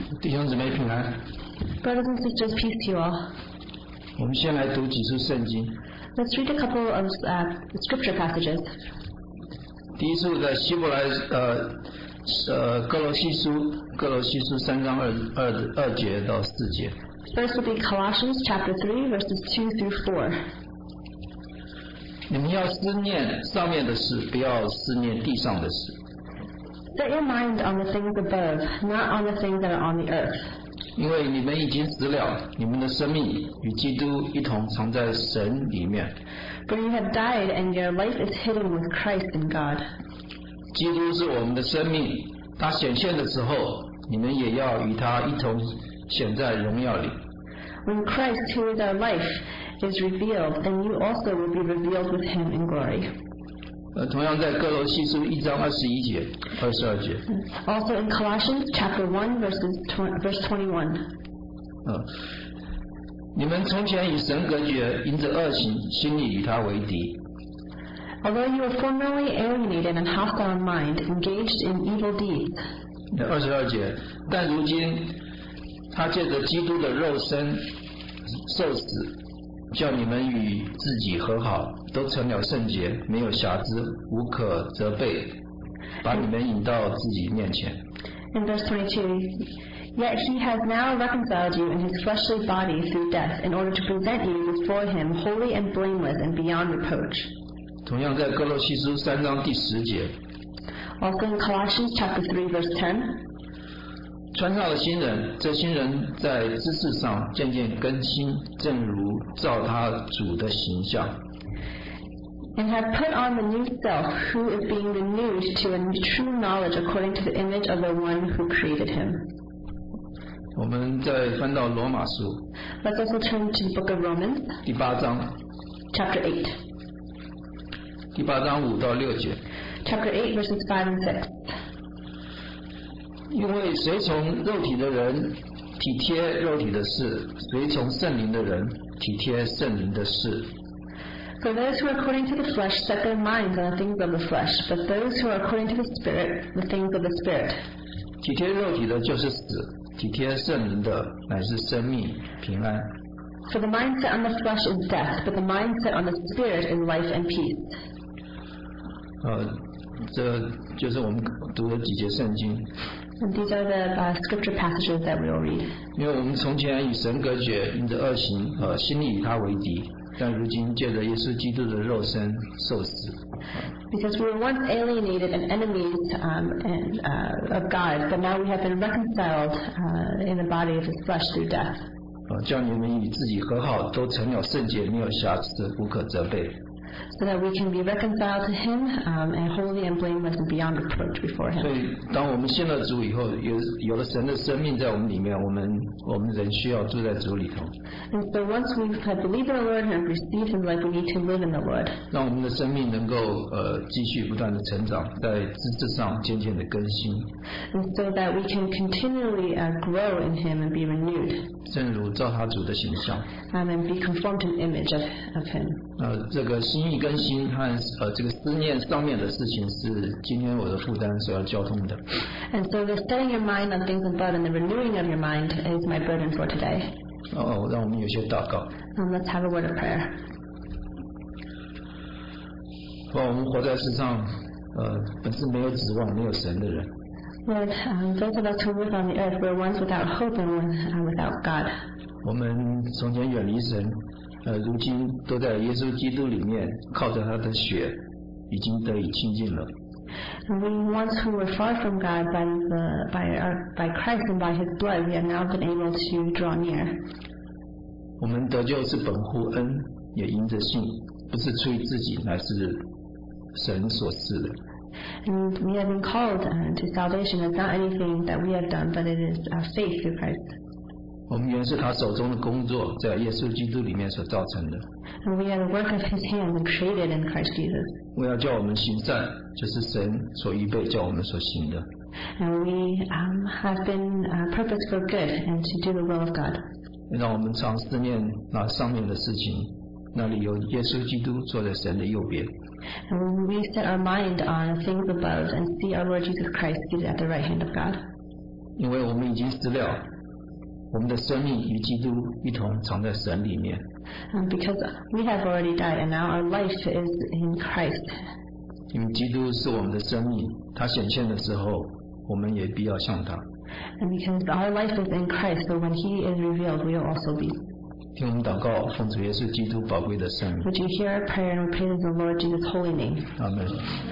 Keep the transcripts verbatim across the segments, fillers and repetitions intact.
弟兄姊妹平安。 Brothers and sisters, peace to you all. 我们先来读几处圣经。 Let's read a couple of uh, scripture passages. 第一处在希伯来呃呃哥罗西书哥罗西书三章二二二节到四节。 First will be Colossians chapter three, verses two through four. 你们要思念上面的事，不要思念地上的事。 Set your mind on the things above, not on the things that are on the earth. 因为你们已经死了，你们的生命与基督一同藏在神里面。 For you have died, and your life is hidden with Christ in God. 基督是我们的生命，他显现的时候，你们也要与他一同显在荣耀里。 When Christ, who is our life, is revealed, then you also will be revealed with him in glory. 呃，同样在哥罗西书一章二十一节、二十二节。 Also in Colossians chapter one, verses tw- verse twenty-one. 呃，你们从前与神隔绝，因着恶行，心里与他为敌。 Although you were formerly alienated and hostile in mind, engaged in evil deeds. 二十二节，但如今他借着基督的肉身受死，叫你们与自己和好，都成了圣洁，没有瑕疵，无可责备，把你们引到自己面前。 In verse twenty-two, yet he has now reconciled you in his fleshly body through death, in order to present you before him holy and blameless and beyond reproach. 同样在哥罗西书三章第十节， Also in Colossians chapter three, verse ten, 穿上了新人，这新人在知识上渐渐更新，正如照他主的形象。 and have put on the new self, who is being renewed to a true knowledge according to the image of the one who created him. 我们再翻到罗马书 Let's also turn to the book of Romans, 第八章， chapter eight. 第八章五到六节。 Chapter eight, verses five and six. 因为随从肉体的人体贴肉体的事，随从圣灵的人体贴圣灵的事。 For those who are according to the flesh set their minds on the things of the flesh, but those who are according to the Spirit, the things of the Spirit. 体贴肉体的就是死，体贴圣灵的乃是生命平安。 For the mind set on the flesh is death, but the mind set on the Spirit is life and peace. 呃，这就是我们读的几节圣经。 And these are the uh, scripture passages that we will read. 因为我们从前与神隔绝，因着恶行，呃，心里与他为敌。 但如今借着耶稣基督的肉身受死。 Because we were once alienated and enemies um, and, uh, of God, but now we have been reconciled uh, in the body of his flesh through death. 呃，叫你们与自己和好，都成了圣洁，没有瑕疵，无可责备。 So that we can be reconciled to him um, and holy and blameless and beyond reproach before 所 him. 以，当我们信了主以后，有有了神的生命在我们里面，我们我们人需要住在主里头， And so once we've had believed in the Lord and have received his life, we need to live in the Lord. 让我们的生命能够呃继续不断的成长，在知识上渐渐的更新， And so that we can continually uh, grow in him and be renewed 正如照他主的形象。 um, and be conformed to the image of, of him. 呃，这个心意更新和呃这个思念上面的事情是今天我的负担所要交通的。 And so the setting your mind on things above and the renewing of your mind is my burden for today. 哦，让我们有些祷告。 Um, let's have a word of prayer. 哦，我们活在世上，呃，本是没有指望、没有神的人。 Lord, um, those of us who live on the earth were once without hope and once uh, without God. 我们从前远离神，呃，如今都在耶稣基督里面，靠着他的血，已经得以亲近了。 And we once who were far from God by the by our, by Christ and by His blood, we have now been able to draw near. 我们得救是本乎恩，也因着信，不是出于自己，乃是神所赐的。 And we have been called uh, to salvation. It's not anything that we have done, but it is our faith through Christ. 我们原是他手中的工作，在耶稣基督里面所造成的。 And we are the work of His hands and created in Christ Jesus. 为要叫我们行善，就是神所预备叫我们所行的。 And we um, have been uh, purposed for good and to do the will of God. 让我们常思念那上面的事情，那里有耶稣基督坐在神的右边。 And when we set our mind on things above and see our Lord Jesus Christ seated at the right hand of God. 因为我们已经死了，我们的生命与基督一同藏在神里面。 Um, because we have already died and now our life is in Christ. 因为基督是我们的生命，他显现的时候，我们也必要像他。 And because our life is in Christ, so when He is revealed, we will also be. 听我们祷告，奉主耶稣基督宝贵的圣名。 Would you hear our prayer and we praise the Lord Jesus' holy name? 阿门。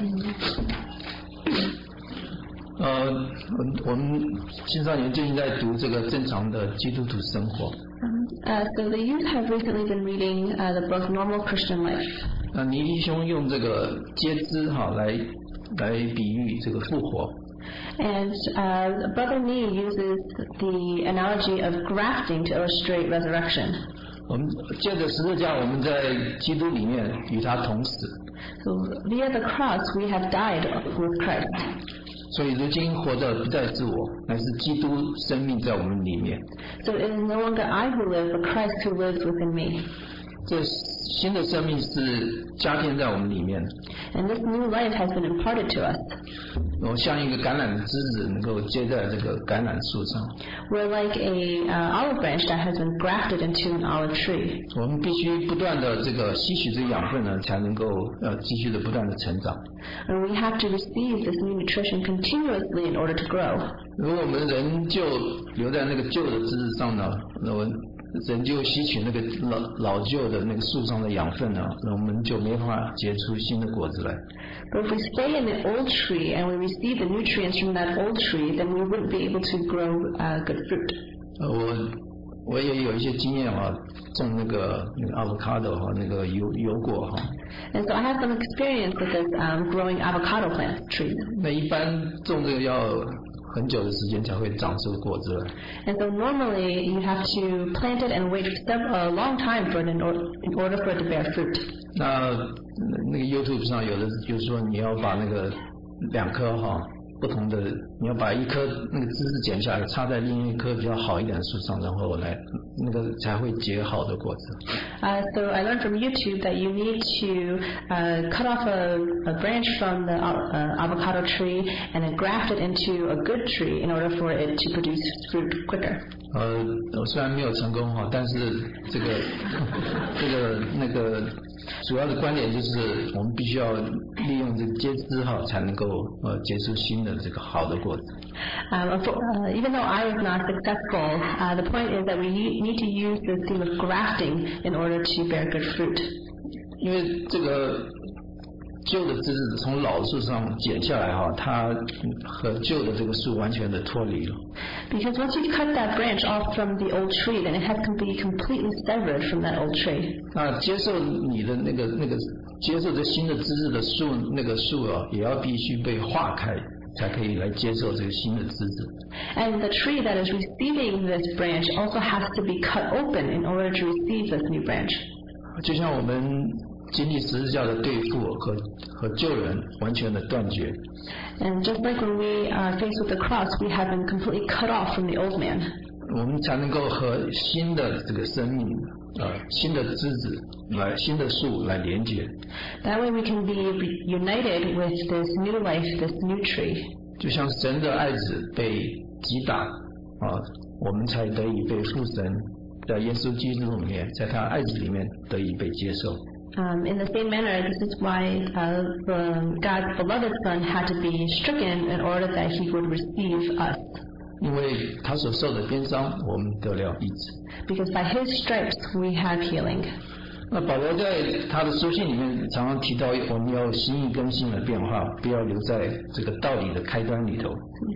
呃，我们青少年最近在读这个正常的基督徒生活。 Uh, so the youth have recently been reading uh, the book Normal Christian Life. 那倪弟兄用这个接枝哈来来比喻这个复活。 And uh, Brother Nee uses the analogy of grafting to illustrate resurrection. 我们借着十字架，我们在基督里面与他同死。 So via the cross, we have died with Christ. 所以如今活着不再是我，乃是基督生命在我们里面。 So it is no longer I who live, but Christ who lives within me. 这新的生命是加添在我们里面。 And this new life has been imparted to us. 我像一个橄榄枝子能够接在这个橄榄树上。 We're like a uh, olive branch that has been grafted into an olive tree. 我们必须不断的这个吸取这个养分呢，才能够呃继续的不断的成长。 And we have to receive this new nutrition continuously in order to grow. 如果我们人就留在那个旧的枝子上呢，那我人就吸取那个老老旧的那个树上的养分呢，那我们就没法结出新的果子来。 But if we stay in the old tree and we receive the nutrients from that old tree, then we wouldn't be able to grow uh, good fruit. 呃，我我也有一些经验啊，种那个那个 avocado 哈，那个油油果哈。 And so I have some experience with this um, growing avocado plant trees. 那一般种这个要很久的时间才会长出果子来。 And so normally you have to plant it and wait a long time for it in order, in order for it to bear fruit. 那那个 YouTube 上有的就是说你要把那个两棵哈不同的，你要把一棵那个枝子剪下来，插在另一棵比较好一点的树上，然后来那个才会结好的果子。 Uh, so I learned from YouTube that you need to uh, cut off a, a branch from the uh, avocado tree and then graft it into a good tree in order for it to produce fruit quicker. 呃，我虽然没有成功哈，但是这个这个那个主要的观点就是我们必须要利用这个接枝哈，才能够呃结出新的这个好的果子。 Um, uh, even though I was not successful, uh, the point is that we need to use the theme of grafting in order to bear good fruit. 因为这个旧的枝子从老树上剪下来哈，它和旧的这个树完全的脱离了。 Because once you cut that branch off from the old tree, then it has to be completely severed from that old tree. 那接受你的那个那个接受这新的枝子的树，那个树啊，也要必须被化开，才可以来接受这个新的枝子。 And the tree that is receiving this branch also has to be cut open in order to receive this new branch. 就像我们经历十字架的对付和和救人完全的断绝。 And just like when we are faced with the cross, we have been completely cut off from the old man. 我们才能够和新的这个生命，呃，新的枝子来新的树来连接。 That way we can be united with this new life, this new tree. 就像神的爱子被击打啊，我们才得以被父神在耶稣基督里面，在他爱子里面得以被接受。 Um, in the same manner, this is why uh, the, God's beloved Son had to be stricken in order that He would receive us. 因为他所受的鞭伤，我们得了医治。 Because by His stripes we have healing. 那保罗在他的书信里面常常提到，我们要心意更新的变化，不要留在这个道理的开端里头。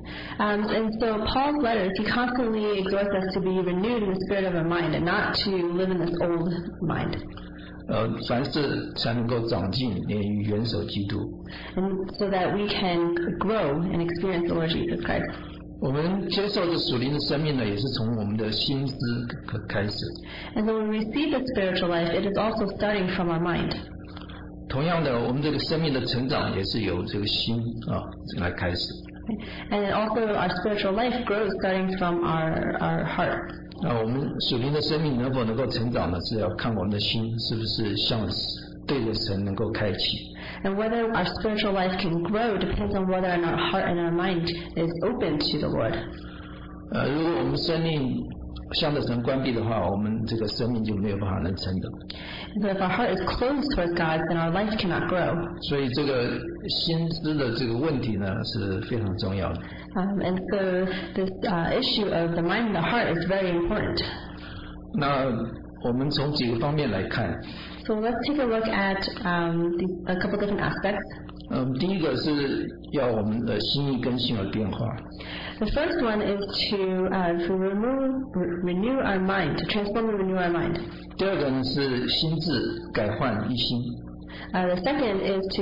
Um, and so Paul's letters, he constantly exhorts us to be renewed in the spirit of our mind and not to live in this old mind. 呃，凡事才能够长进，连于元首基督。 And so that we can grow and experience the Lord Jesus Christ. 我们接受这属灵的生命呢，也是从我们的心思开始。 And so when we receive the spiritual life, it is also starting from our mind. 同样的，我们这个生命的成长也是由这个心啊来开始。 And also our spiritual life grows starting from our, our heart. 那我们属灵的生命能否能够成长呢？是要看我们的心是不是向对着神能够开启。 And whether our spiritual life can grow depends on whether or not our heart and our mind is open to the Lord. 呃，如果我们生命向着神关闭的话，我们这个生命就没有办法能成的。 So if our heart is closed towards God, then our life cannot grow. 所以这个心思的这个问题呢是非常重要的。 Um, and so this uh, issue of the mind and the heart is very important. 那我们从几个方面来看。 So let's take a look at um, the, a couple different aspects. 嗯，第一个是要我们的心意更新而变化。 The first one is to, uh, to remove, re- renew our mind, to transform and renew our mind. 第二个呢是心智改换一新。 Uh, the second is to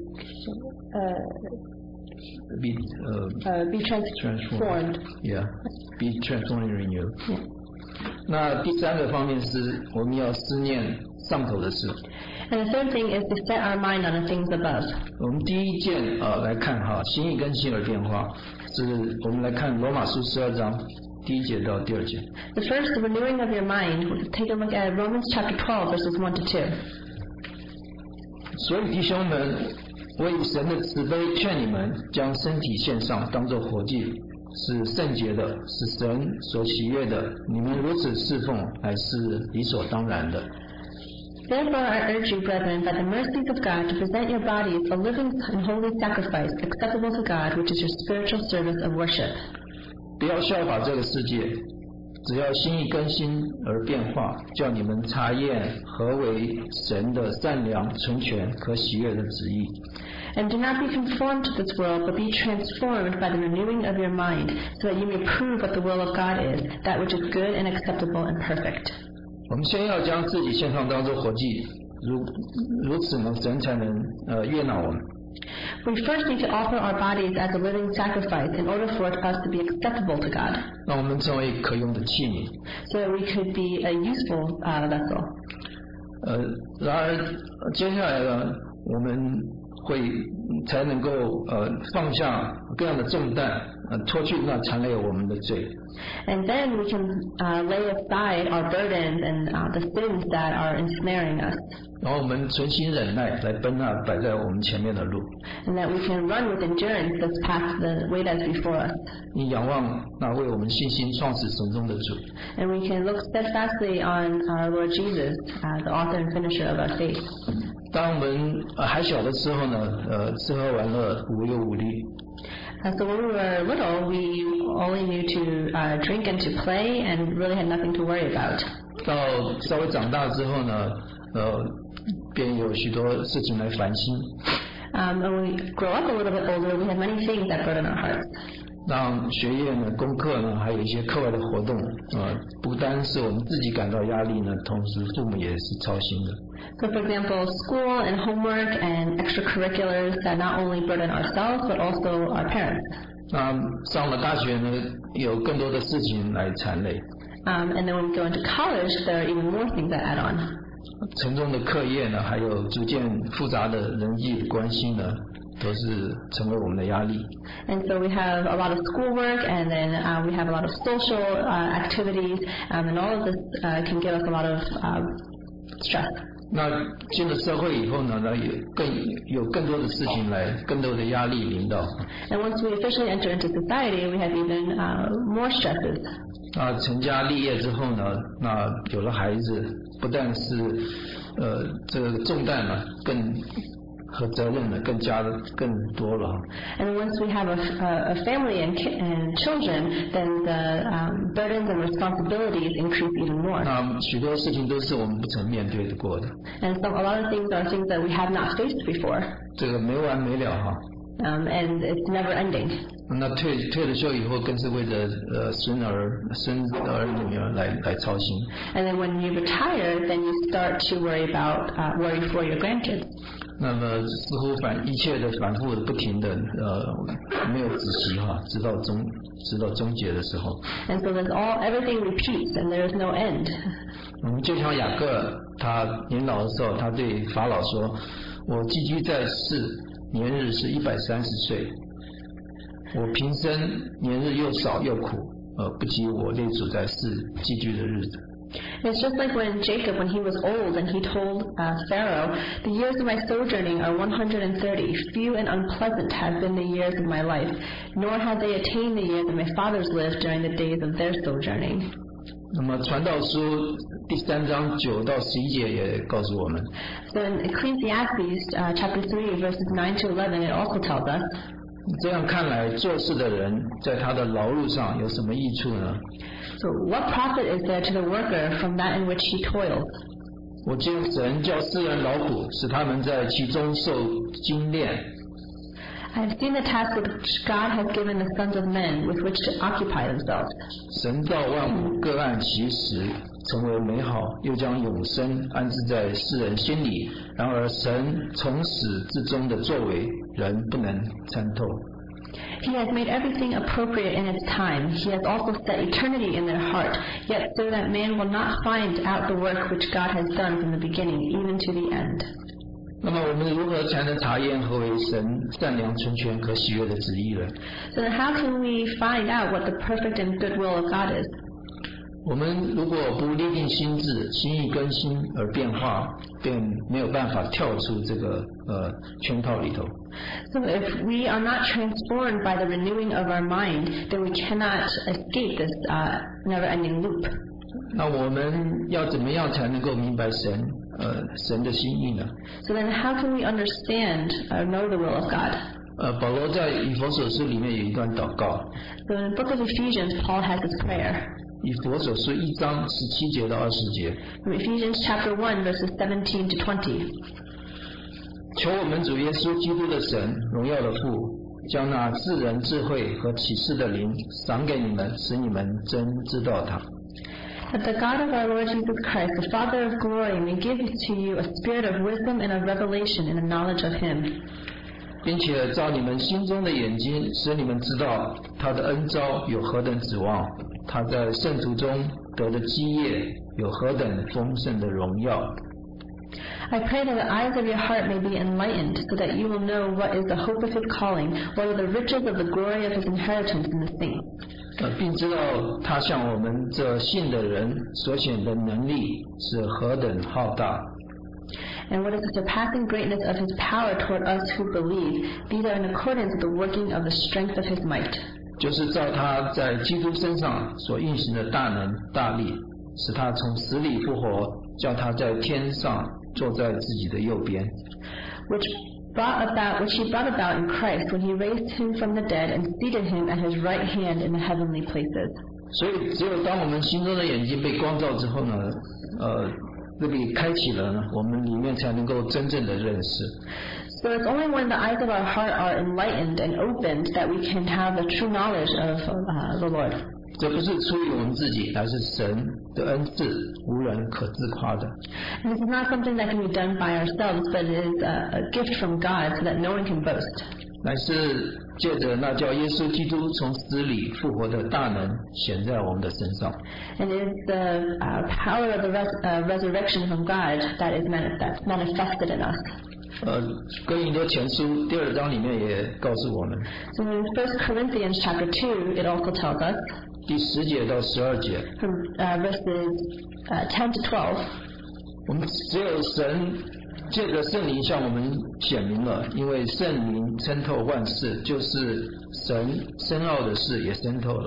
uh, be uh, uh, be transformed. Yeah, be transformed and renewed. Yeah. 那第三个方面是我们要思念上头的事。 And the third thing is to set our mind on the things above. 我们第一件呃来看哈，心意更新而变化，是我们来看罗马书十二章第一节到第二节。 The first, the renewing of your mind. We'll take a look at Romans chapter twelve, verses one to two. 所以弟兄们，我以神的慈悲劝你们，将身体献上，当作活祭，是圣洁的，是神所喜悦的。你们如此侍奉，还是理所当然的。 Therefore I urge you, brethren, by the mercies of God, to present your bodies a living and holy sacrifice, acceptable to God, which is your spiritual service of worship. 不要效法这个世界，只要心意更新而变化，叫你们察验何为神的善良、纯全、可喜悦的旨意。 And do not be conformed to this world, but be transformed by the renewing of your mind, so that you may prove what the will of God is, that which is good and acceptable and perfect. 我们先要将自己献上当作活祭，如如此呢，神才能呃悦纳我们。 We first need to offer our bodies as a living sacrifice in order for us to be acceptable to God, 让我们成为可用的器皿。 so that we could be a useful uh, vessel. 呃，然而接下来呢，我们会才能够呃放下各样的重担，呃脱去那缠累我们的罪。 And then we can uh, lay aside our burdens and uh, the sins that are ensnaring us, 然后我们存心忍耐，来奔那摆在我们前面的路。 and that we can run with endurance this path, the way that's before us. 你仰望那为我们信心创始神中的主。 And we can look steadfastly on our Lord Jesus, uh, the author and finisher of our faith. 当我们呃还小的时候呢，呃吃喝玩乐无忧无虑。 Uh, so when we were little, we only knew to uh, drink and to play and really had nothing to worry about. 到稍微长大之后呢，呃，便有许多事情来烦心。 Um, and when we grow up a little bit older, we have many things that burden our hearts. 让学业呢、功课呢，还有一些课外的活动，呃，不单是我们自己感到压力呢，同时父母也是操心的。 So for example, school and homework and extracurriculars that not only burden ourselves but also our parents. 那上了大学呢，有更多的事情来缠累。 Um, and then when we go into college, there are even more things that add on. 沉重的课业呢，还有逐渐复杂的人际关系呢，都是成为我们的压力。 And so we have a lot of schoolwork, and then uh, we have a lot of social uh, activities, um, and all of this uh, can give us a lot of uh, stress. 那进了社会以后呢，那有更有更多的事情来，更多的压力临到。 And once we officially enter into society, we have even uh, more stresses. 那成家立业之后呢，那有了孩子，不但是呃这个重担呢，更和责任呢更加的更多了。 And once we have a, a, a family and, ki- and children, then the um, burdens and responsibilities increase even more. 那许多事情都是我们不曾面对的过的， And so a lot of things are things that we have not faced before, 这个没完没了哈。 um, and it's never ending. 那退退了休以后，更是为着呃孙儿孙儿女儿来来操心。 And then when you retire, then you start to worry about uh, worry for your grandkids. 那么似乎反一切的反复的不停的呃没有止息哈，直到终直到终结的时候。 And so there's all everything repeats, and there is no end. 嗯，就像雅各他年老的时候，他对法老说：“我寄居在世，年日是一百三十岁。我平生年日又少又苦，呃，不及我列祖在世寄居的日子。” It's just like when Jacob, when he was old, and he told uh, Pharaoh, "The years of my sojourning are one hundred thirty. Few and unpleasant have been the years of my life, nor have they attained the years that my fathers lived during the days of their sojourning." 那么传道书第三章九到十一节也告诉我们， So in Ecclesiastes uh, chapter three, verses nine to eleven, it also tells us, 这样看来，做事的人在他的劳碌上有什么益处呢？ "So what profit is there to the worker from that in which he toils? 我见神叫世人劳苦，使他们在其中受精炼。 I have seen the task which God has given the sons of men with which to occupy themselves. 神造万物，各按其时，成为美好，又将永生安置在世人心里。然而，神从始至终的作为，人不能参透。 He has made everything appropriate in its time. He has also set eternity in their heart, yet so that man will not find out the work which God has done from the beginning, even to the end. 那么，我们如何才能查验何为神善良、纯全、可喜悦的旨意呢？ So then how can we find out what the perfect and good will of God is? 我们如果不立定心智，心意更新而变化，便没有办法跳出这个呃圈套里头。 So if we are not transformed by the renewing of our mind, then we cannot escape this uh, never-ending loop. 那我们要怎么样才能够明白神呃神的心意呢？ So then how can we understand or know the will of God? 呃，保罗在以弗所书里面有一段祷告， So in the book of Ephesians, Paul has this prayer. 以弗所书一章十七节到二十节， From Ephesians chapter one, verses seventeen to twenty. 求我们主耶稣基督的神，荣耀的父，将那智人智慧和启示的灵赏给你们，使你们真知道他。 That the God of our Lord Jesus Christ, the Father of glory, may give to you a spirit of wisdom and of revelation in the knowledge of Him, 并且照你们心中的眼睛，使你们知道他的恩召有何等指望，他在圣徒中得的基业有何等丰盛的荣耀。 I pray that the eyes of your heart may be enlightened, so that you will know what is the hope of His calling, what are the riches of the glory of His inheritance in the saints, 呃，并知道他向我们这信的人所显的能力是何等浩大。 and what is the surpassing greatness of His power toward us who believe. These are in accordance with the working of the strength of His might. 就是照他在基督身上所运行的大能大力，使他从死里复活，叫他在天上坐在自己的右边。 which brought about which he brought about in Christ when he raised him from the dead and seated him at his right hand in the heavenly places. 所以，只有当我们心中的眼睛被光照之后呢，呃，这里开启了呢，我们里面才能够真正的认识。 So it's only when the eyes of our heart are enlightened and opened that we can have the true knowledge of uh, the Lord. 这不是出于我们自己，乃是神的恩赐，无人可自夸的。 And this is not something that can be done by ourselves, but it is a, a gift from God so that no one can boast. 乃是借着那叫耶稣基督从死里复活的大能显在我们的身上。 And it is the uh, power of the res- uh, resurrection from God that is manifest- manifested in us. 呃，哥林多前书第二章里面也告诉我们， So in First Corinthians chapter two, it also tells us, 第十节到十二节， from uh, verses uh, ten to twelve, 我们只有神借着圣灵向我们显明了，因为圣灵参透万事，就是神深奥的事也参透了。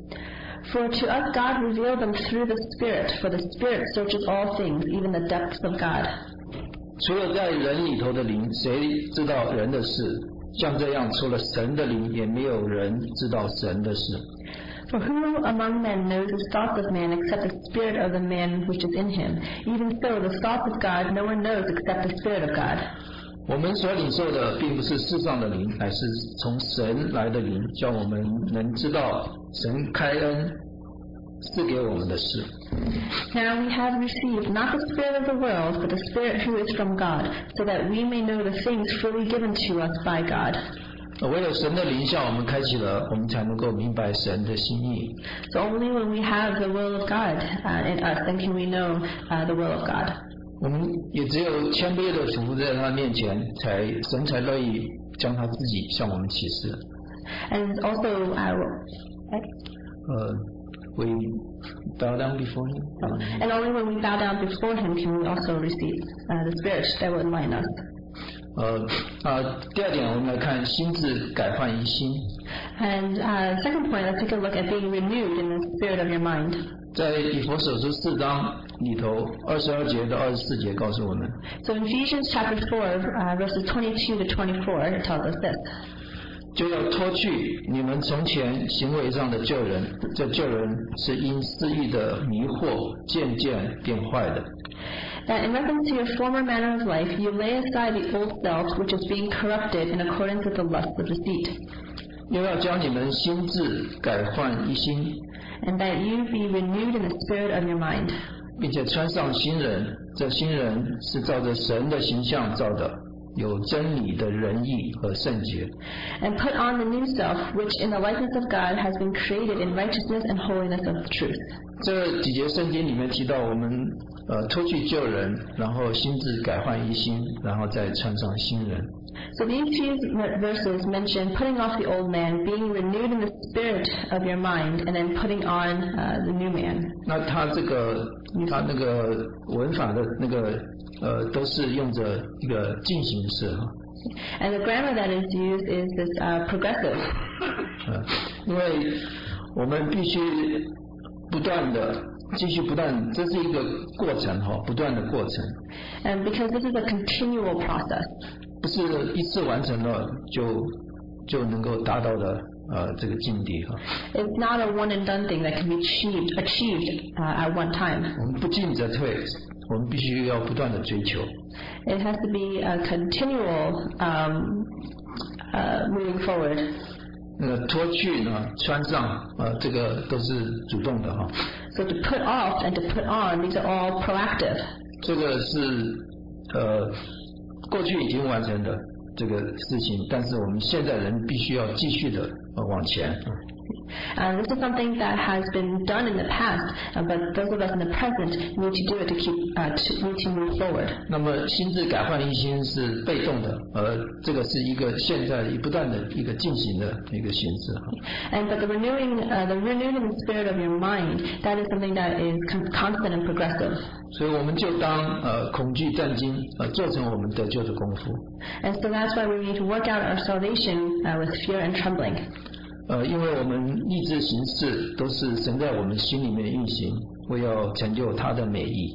For to us God revealed them through the Spirit, for the Spirit searches all things, even the depths of God. 除了在人里头的灵，谁知道人的事？像这样，除了神的灵，也没有人知道神的事。 For who among men knows the thoughts of man except the spirit of the man which is in him? Even so, the thoughts of God no one knows except the Spirit of God. 我们所领受的，并不是世上的灵，乃是从神来的灵，叫我们能知道神开恩赐给我们的事。 Now we have received not the spirit of the world, but the Spirit who is from God, so that we may know the things freely given to us by God. 唯有神的灵向我们开启了，我们才能够明白神的心意。 So only when we have the will of God uh, in us, then can we know uh, the will of God. 我们也只有谦卑的俯伏在他面前，才神才乐意将他自己向我们启示。 And also, uh, right? 呃， we bow down before Him. And only when we bow down before Him can we also receive uh, the Spirit that will enlighten us. 呃啊，第二点，我们来看心智改换一心。 And uh, second point, let's take a look at being renewed in the spirit of your mind. 在以弗所书四章里头，二十二节到二十四节告诉我们。 So in Ephesians chapter four, uh, verses twenty-two to twenty-four, it tells us this. 就要脱去你们从前行为上的旧人，这旧人是因私欲的迷惑渐渐变坏的。 That in reference to your former manner of life, you lay aside the old self, which is being corrupted in accordance with the lusts of deceit. 又要将你们心智改换一心， And that you be renewed in the spirit of your mind. 并且穿上新人，这新人是照着神的形象造的，有真理的仁义和圣洁。 And put on the new self, which in the likeness of God has been created in righteousness and holiness of truth. 这几节圣经里面提到我们呃脱去旧人，然后心智改换一心，然后再穿上新人。 So these few verses mention putting off the old man, being renewed in the spirit of your mind, and then putting on uh, the new man. 那他这个他那个文法的那个呃都是用着一个进行式哈。 And the grammar that is used is this uh, progressive. 呃，因为我们必须不断的继续不断，这是一个过程哈，不断的过程。 And because this is a continual process. 不是一次完成了就就能够达到的呃这个境地哈。 It's not a one and done thing that can be achieved achieved uh, at one time. 我们不进则退，我们必须要不断的追求。 It has to be a continual um, uh, moving forward. 那个脱去呢，穿上呃这个都是主动的哈。 So to put off and to put on, these are all proactive. 这个是呃过去已经完成的这个事情，但是我们现在人必须要继续的呃往前。 And this is something that has been done in the past, uh, but those of us in the present need to do it to keep uh, to, need to move forward. 那么心智改换一心是被动的，而这个是一个现在不断的一个进行的一个形式。 And but the renewing, uh, the renewing the spirit of your mind, that is something that is con- constant and progressive. 所以我们就当呃恐惧战惊呃做成我们得救的功夫。 And so that's why we need to work out our salvation uh, with fear and trembling. 呃，因为我们立志行事都是神在我们心里面运行，为要成就他的美意。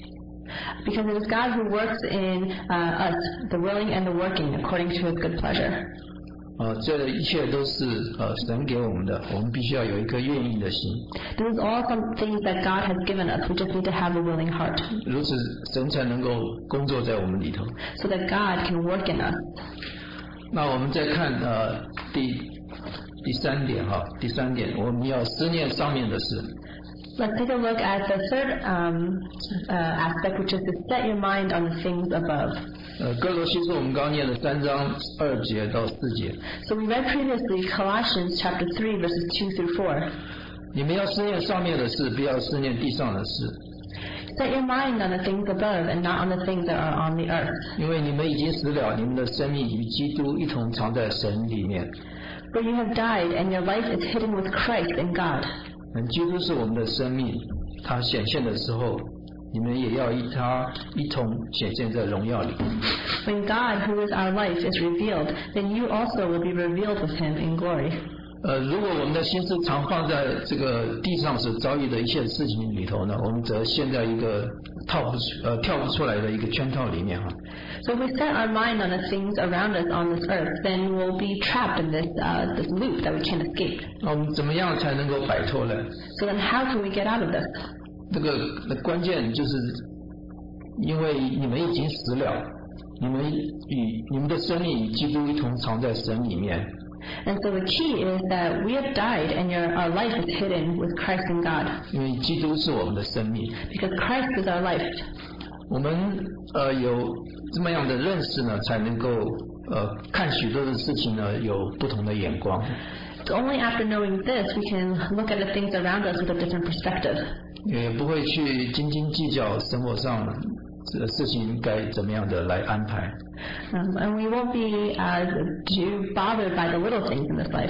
Because it is God who works in uh, us, the willing and the working, according to His good pleasure. 呃，这一切都是呃神给我们的，我们必须要有一颗愿意的心。 This is all some things that God has given us. We just need to have a willing heart, 如此神才能够工作在我们里头。 so that God can work in us. 那我们再看呃第第三点哈，第三点我们要思念上面的事。 Let's take a look at the third um, uh, aspect, which is to set your mind on the things above. 呃，哥罗西书我们刚念了三章二节到四节。 So we read previously Colossians chapter three, verses two through four. 你们要思念上面的事，不要思念地上的事， Set your mind on the things above and not on the things that are on the earth. 因为你们已经死了，你们的生命与基督一同藏在神里面。 For you have died, and your life is hidden with Christ in God. 嗯，基督是我们的生命，他显现的时候，你们也要与他一同显现在荣耀里。 When God, who is our life, is revealed, then you also will be revealed with Him in glory. 呃，如果我们的心思常放在这个地上所遭遇的一切事情里头呢，我们则陷在一个套不出呃跳不出来的一个圈套里面哈。 So if we set our mind on the things around us on this earth, then we'll be trapped in this uh, this loop that we can't escape. 那我们怎么样才能够摆脱呢？ So then how can we get out of this? 这个那关键就是，因为你们已经死了，你们与你们的生命与基督一同藏在神里面。 And so the key is that we have died and your, our life is hidden with Christ in God. 因为基督是我们的生命， Because Christ is our life. 我们呃有这么样的认识呢，才能够呃看许多的事情呢有不同的眼光。 So only after knowing this, we can look at the things around us with a different perspective. 也不会去斤斤计较生活上的事情该怎么样的来安排。 Um, and we won't be uh, too bothered by the little things in this life.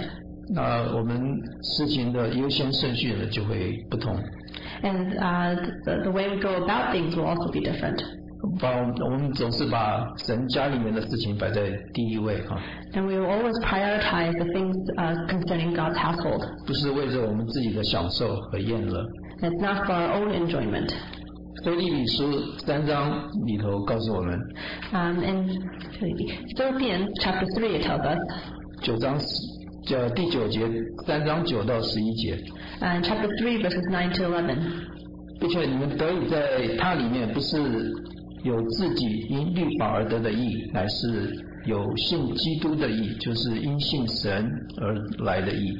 那我们事情的优先顺序呢就会不同。 And uh, the, the way we go about things will also be different. 把我们总是把神家里面的事情摆在第一位哈。 And we will always prioritize the things uh, concerning God's household. 不是为着我们自己的享受和宴乐。 It's not for our own enjoyment. 腓立比书三章里头告诉我们。 Um, in Philippians chapter three, it tells us. 九章叫第九节，三章九到十一节。 Uh, chapter three, verses nine to eleven. 并且你们得以在它里面，不是有自己因律法而得的义，乃是有信基督的义，就是因信神而来的义。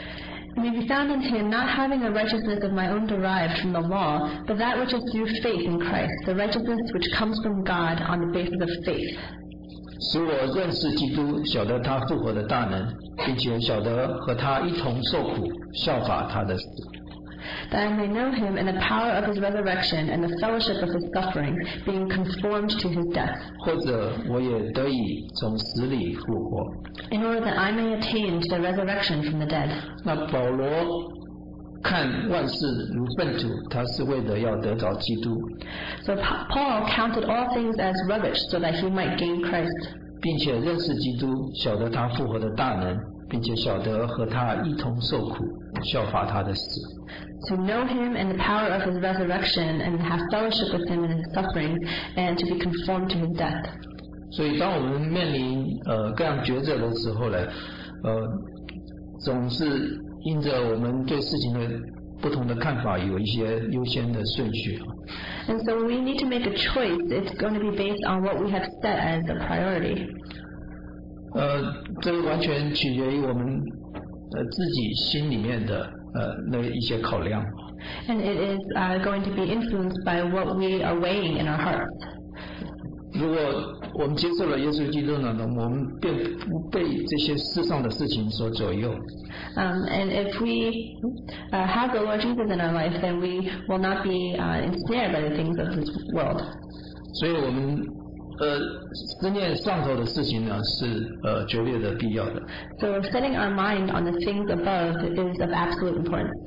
May be found in him, not having a righteousness of my own derived from the law, but that which is through faith in Christ, the righteousness which comes from God on the basis of faith. 使我认识基督，晓得他复活的大能，并且晓得和他一同受苦，效法他的死。 That I may know him in the power of his resurrection and the fellowship of his suffering, being conformed to his death. 或者我也得以从死里复活。 In order that I may attain to the resurrection from the dead. 那保罗看万事如粪土，他是为了要得着基督。 So Paul counted all things as rubbish so that he might gain Christ. 并且认识基督，晓得他复活的大能，并且晓得和他一同受苦，效法他的死。 To know him and the power of his resurrection and have fellowship with him in his suffering and to be conformed to his death. 所以当我们面临呃各样抉择的时候呢，呃，总是因着我们对事情的不同的看法，有一些优先的顺序。 And so we need to make a choice. It's going to be based on what we have set as a priority. 呃，这完全取决于我们呃自己心里面的呃那一些考量。 And it is uh, going to be influenced by what we are weighing in our hearts. 如果我们接受了耶稣基督呢，我们便不被这些世上的事情所左右。 Um, and if we uh, have the Lord Jesus in our life, then we will not be uh, ensnared by the things of this world. 所以我们呃思念上头的事情呢，是呃绝对的必要的。 So setting our mind on the things above is of absolute importance.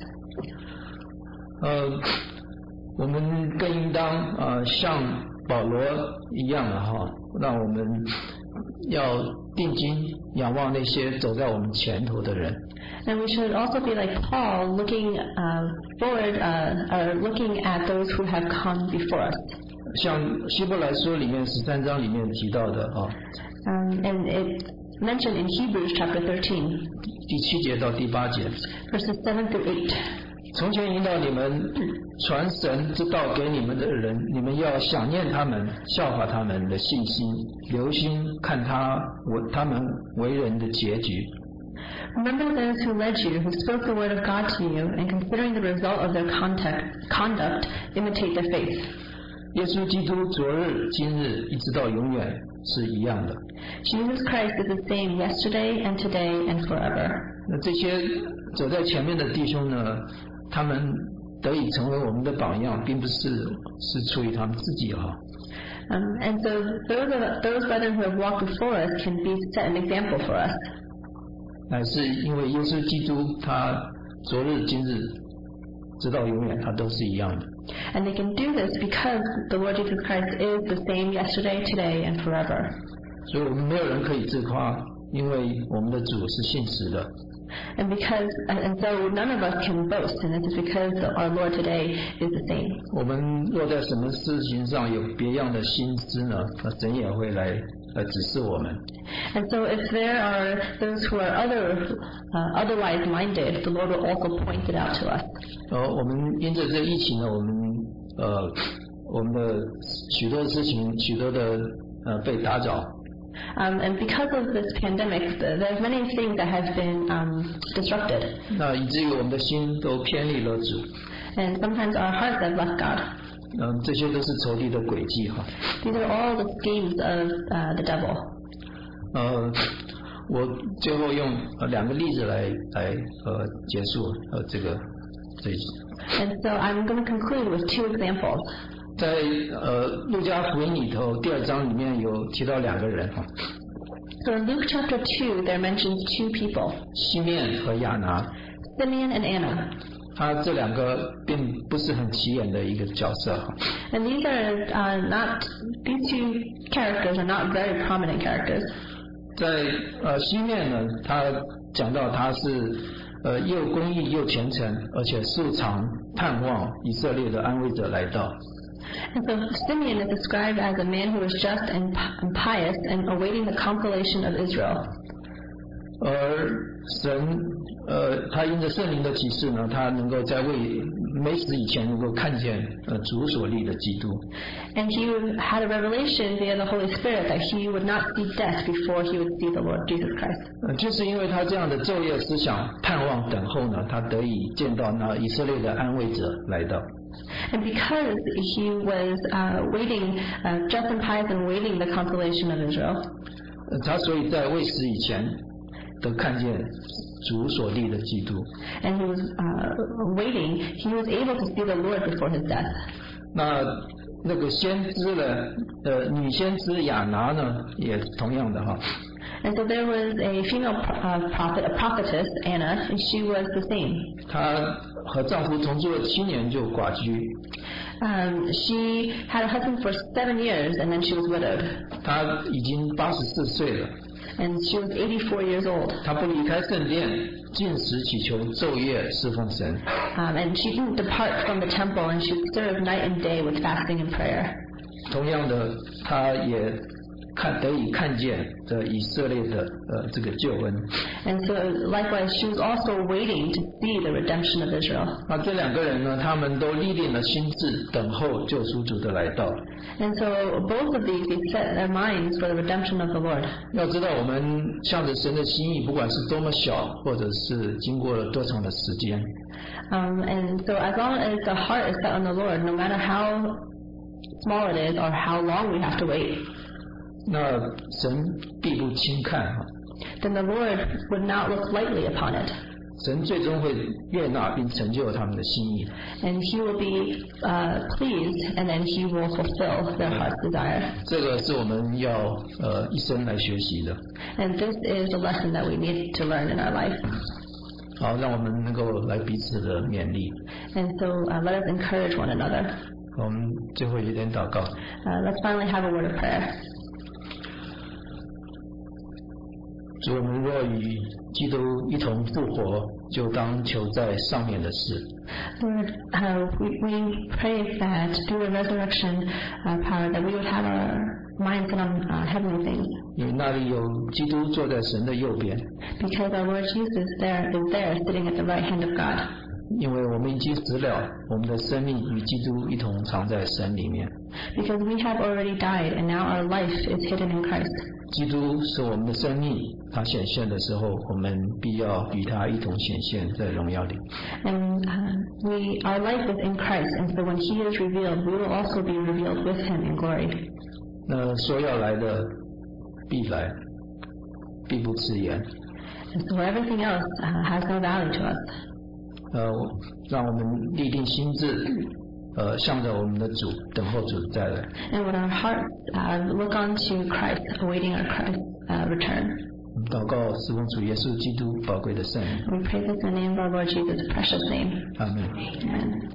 呃，我们更应当呃像保罗一样的哈，让我们要定睛仰望那些走在我们前头的人。 And we should also be like Paul, looking uh, forward, uh, or looking at those who have come before us. 像希伯来书里面十三章里面提到的啊， Um, and it's mentioned in Hebrews chapter thirteen, 第七节到第八节， verses seven through eight. 从前引导你们传神之道给你们的人，你们要想念他们，效法他们的信心，留心看他为他们为人的结局。 Remember those who led you, who spoke the word of God to you, and considering the result of their conduct, conduct imitate their faith. 耶稣基督昨日、今日一直到永远是一样的。 Jesus Christ is the same yesterday and today and forever. 那这些走在前面的弟兄呢，他们得以成为我们的榜样，并不是是出于他们自己哈。 Um, and so those, of, those brethren who have walked before us can be set an example for us. 乃是因为耶稣基督他昨日、今日直到永远，他都是一样的。 And they can do this because the Lord Jesus Christ is the same yesterday, today, and forever. 所以我们没有人可以自夸，因为我们的主是信实的。 And because, and so none of us can boast, and this is because our Lord today is the same. 我们若在什么事情上有别样的心思呢，那神也会来来指示我们。 And so if there are those who are other, uh, otherwise minded, the Lord will also point it out to us. 呃，我们因着这疫情呢，我们呃我们的许多事情，许多的呃被打扰。 Um, and because of this pandemic, there's many things that have been um, disrupted. 那以至于我们的心都偏离了主。 And sometimes our hearts have left God. 嗯，这些都是仇敌的诡计哈。 These are all the schemes of uh, the devil. 呃，我最后用呃两个例子来来呃结束呃这个这一集。 And so I'm going to conclude with two examples. 在呃路加福音里头第二章里面有提到两个人哈。 So in Luke chapter two, there mentions two people, 西面和亚拿。 Simeon and Anna. 他这两个并不是很起眼的一个角色。 And these are uh, not, these two characters are not very prominent characters. 在呃西面呢，他讲到他是呃又公义又虔诚，而且素常盼望以色列的安慰者来到。 And so Simeon is described as a man who is just and pious and awaiting the consolation of Israel. 而神呃，他因着圣灵的启示呢，他能够在未没死以前能够看见呃主所立的基督。 And he had a revelation via the Holy Spirit that he would not see death before he would see the Lord Jesus Christ. 呃，就是因为他这样的昼夜思想、盼望、等候呢，他得以见到那以色列的安慰者来到。 And because he was uh, waiting, uh, just and pious and waiting the consolation of Israel. 呃，他所以在未死以前都看见主所立的基督。 And he was uh, waiting, he was able to see the Lord before his death. 那那个先知呢，呃，女先知亚拿呢，也同样的哈。 And so there was a female uh, prophet, a prophetess, Anna, and she was the same. 她和丈夫同住了七年就寡居。 Um, she had a husband for seven years and then she was widowed. 她已经八十四岁了。 And she was eighty-four years old. 她不离开圣殿，禁食祈求，昼夜侍奉神。 Um, and she didn't depart from the temple and she served night and day with fasting and prayer. 同样的，她也看得以看见这以色列的呃这个救恩。 And so likewise, she was also waiting to see the redemption of Israel. 那这两个人呢，他们都历练了心智，等候救赎主的来到。 And so both of these, they set their minds for the redemption of the Lord. 要知道，我们向着神的心意，不管是多么小，或者是经过了多长的时间， Um, and so as long as the heart is set on the Lord, no matter how small it is or how long we have to wait, 那神必不轻看啊， then the Lord would not look lightly upon it. 神最终会悦纳并成就他们的心意。 And he will be uh, pleased, and then he will fulfill their heart's desire. 这个是我们要呃一生来学习的。 And this is a lesson that we need to learn in our life. 好，让我们能够来彼此的勉励。 And so uh, let us encourage one another. 我们最后有点祷告。 Uh, let's finally have a word of prayer. 主，我们若与基督一同复活，就当求在上面的事。 Lord, uh, we, we pray that through the resurrection uh, power that we would have our minds set on uh, heavenly things. 因为那里有基督坐在神的右边， Because our Lord Jesus there is there sitting at the right hand of God. 因为我们已经死了，我们的生命与基督一同藏在神里面。 Because we have already died and now our life is hidden in Christ. 基督是我们的生命，他显现的时候，我们必要与他一同显现在荣耀里。 And uh, we, our life is in Christ, and so when He is revealed, we will also be revealed with Him in glory. 那说要来的必来，必不迟延。 And so everything else uh, has no value to us. 呃，让我们立定心志，呃，向着我们的主，等候主再来。 And with our hearts, uh, look unto Christ, awaiting our Christ uh, return. 我们祷告，是奉主耶稣基督宝贵的圣名。 We pray this in the name of our Lord Jesus' precious name. 阿门。 Amen.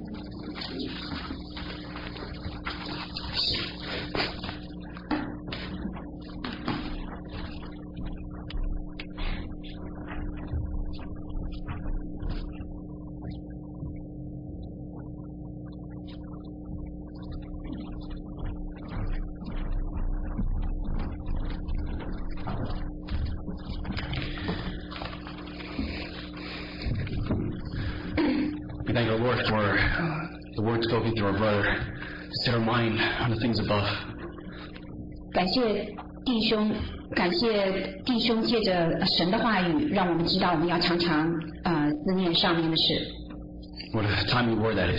We thank our Lord for the word spoken through our brother to set our mind on the things above. 感谢弟兄，感谢弟兄借着神的话语，让我们知道我们要常常呃思念上面的事。 What a timely word that is.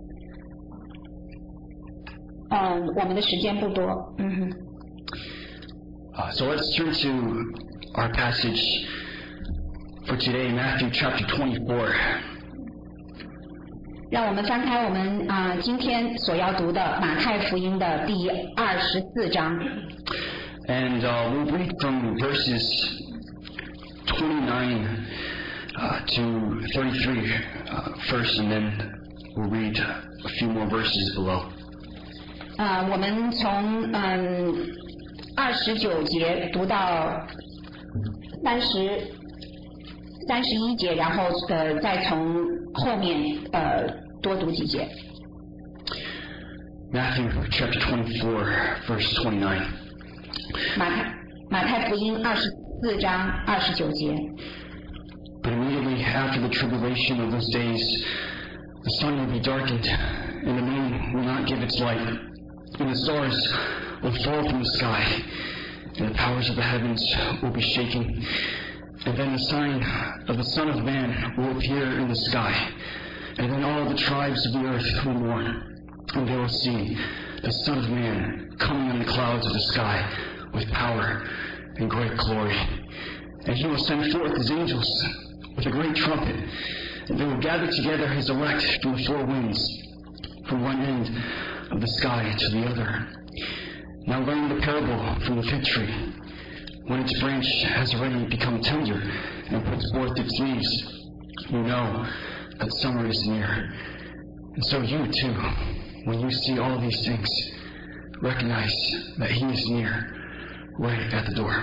嗯、我们的时间不多，嗯哼。 Uh, so let's turn to our passage for today, Matthew chapter twenty-four. 让我们翻开我们啊、今天所要读的马太福音的第二十四章。 And uh, we'll read from verses twenty-nine uh, to thirty-three uh, first, and then we'll read a few more verses below. 呃，我们从嗯二十九节读到三十三十一节，然后呃再从后面呃多读几节。 Matthew chapter twenty-four, verse twenty-nine. 马太马太福音二十四章二十九节。 But immediately after the tribulation of those days, the sun will be darkened, and the moon will not give its light, and the stars will fall from the sky, and the powers of the heavens will be shaken. And then the sign of the Son of Man will appear in the sky, and then all the tribes of the earth will mourn, and they will see the Son of Man coming on the clouds of the sky with power and great glory. And he will send forth his angels with a great trumpet, and they will gather together his elect from the four winds, from one end of the sky to the other. Now learn the parable from the fig tree. When its branch has already become tender and puts forth its leaves, you know that summer is near. And so you too, when you see all these things, recognize that he is near, right at the door.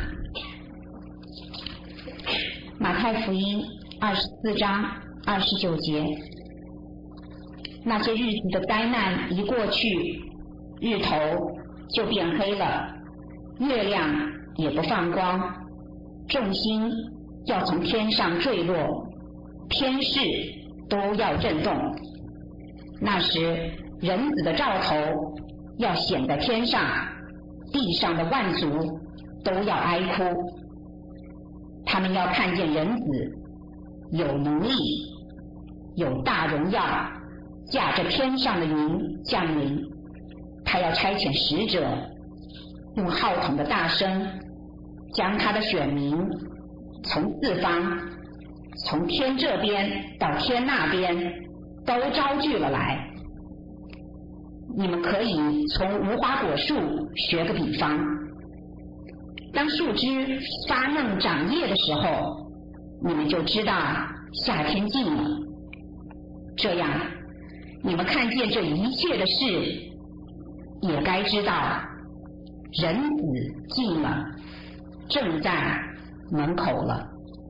马太福音二十四章二十九节，那些日子的灾难一过去，日头就变黑了，月亮也不放光，众星要从天上坠落，天势都要震动。那时，人子的兆头要显在天上，地上的万族都要哀哭。他们要看见人子有能力，有大荣耀，驾着天上的云降临。他要差遣使者，用号筒的大声，将他的选民从四方，从天这边到天那边，都招聚了来。你们可以从无花果树学个比方。当树枝发嫩长叶的时候，你们就知道夏天近了。这样，你们看见这一切的事，也该知道人子近了，正在门口了。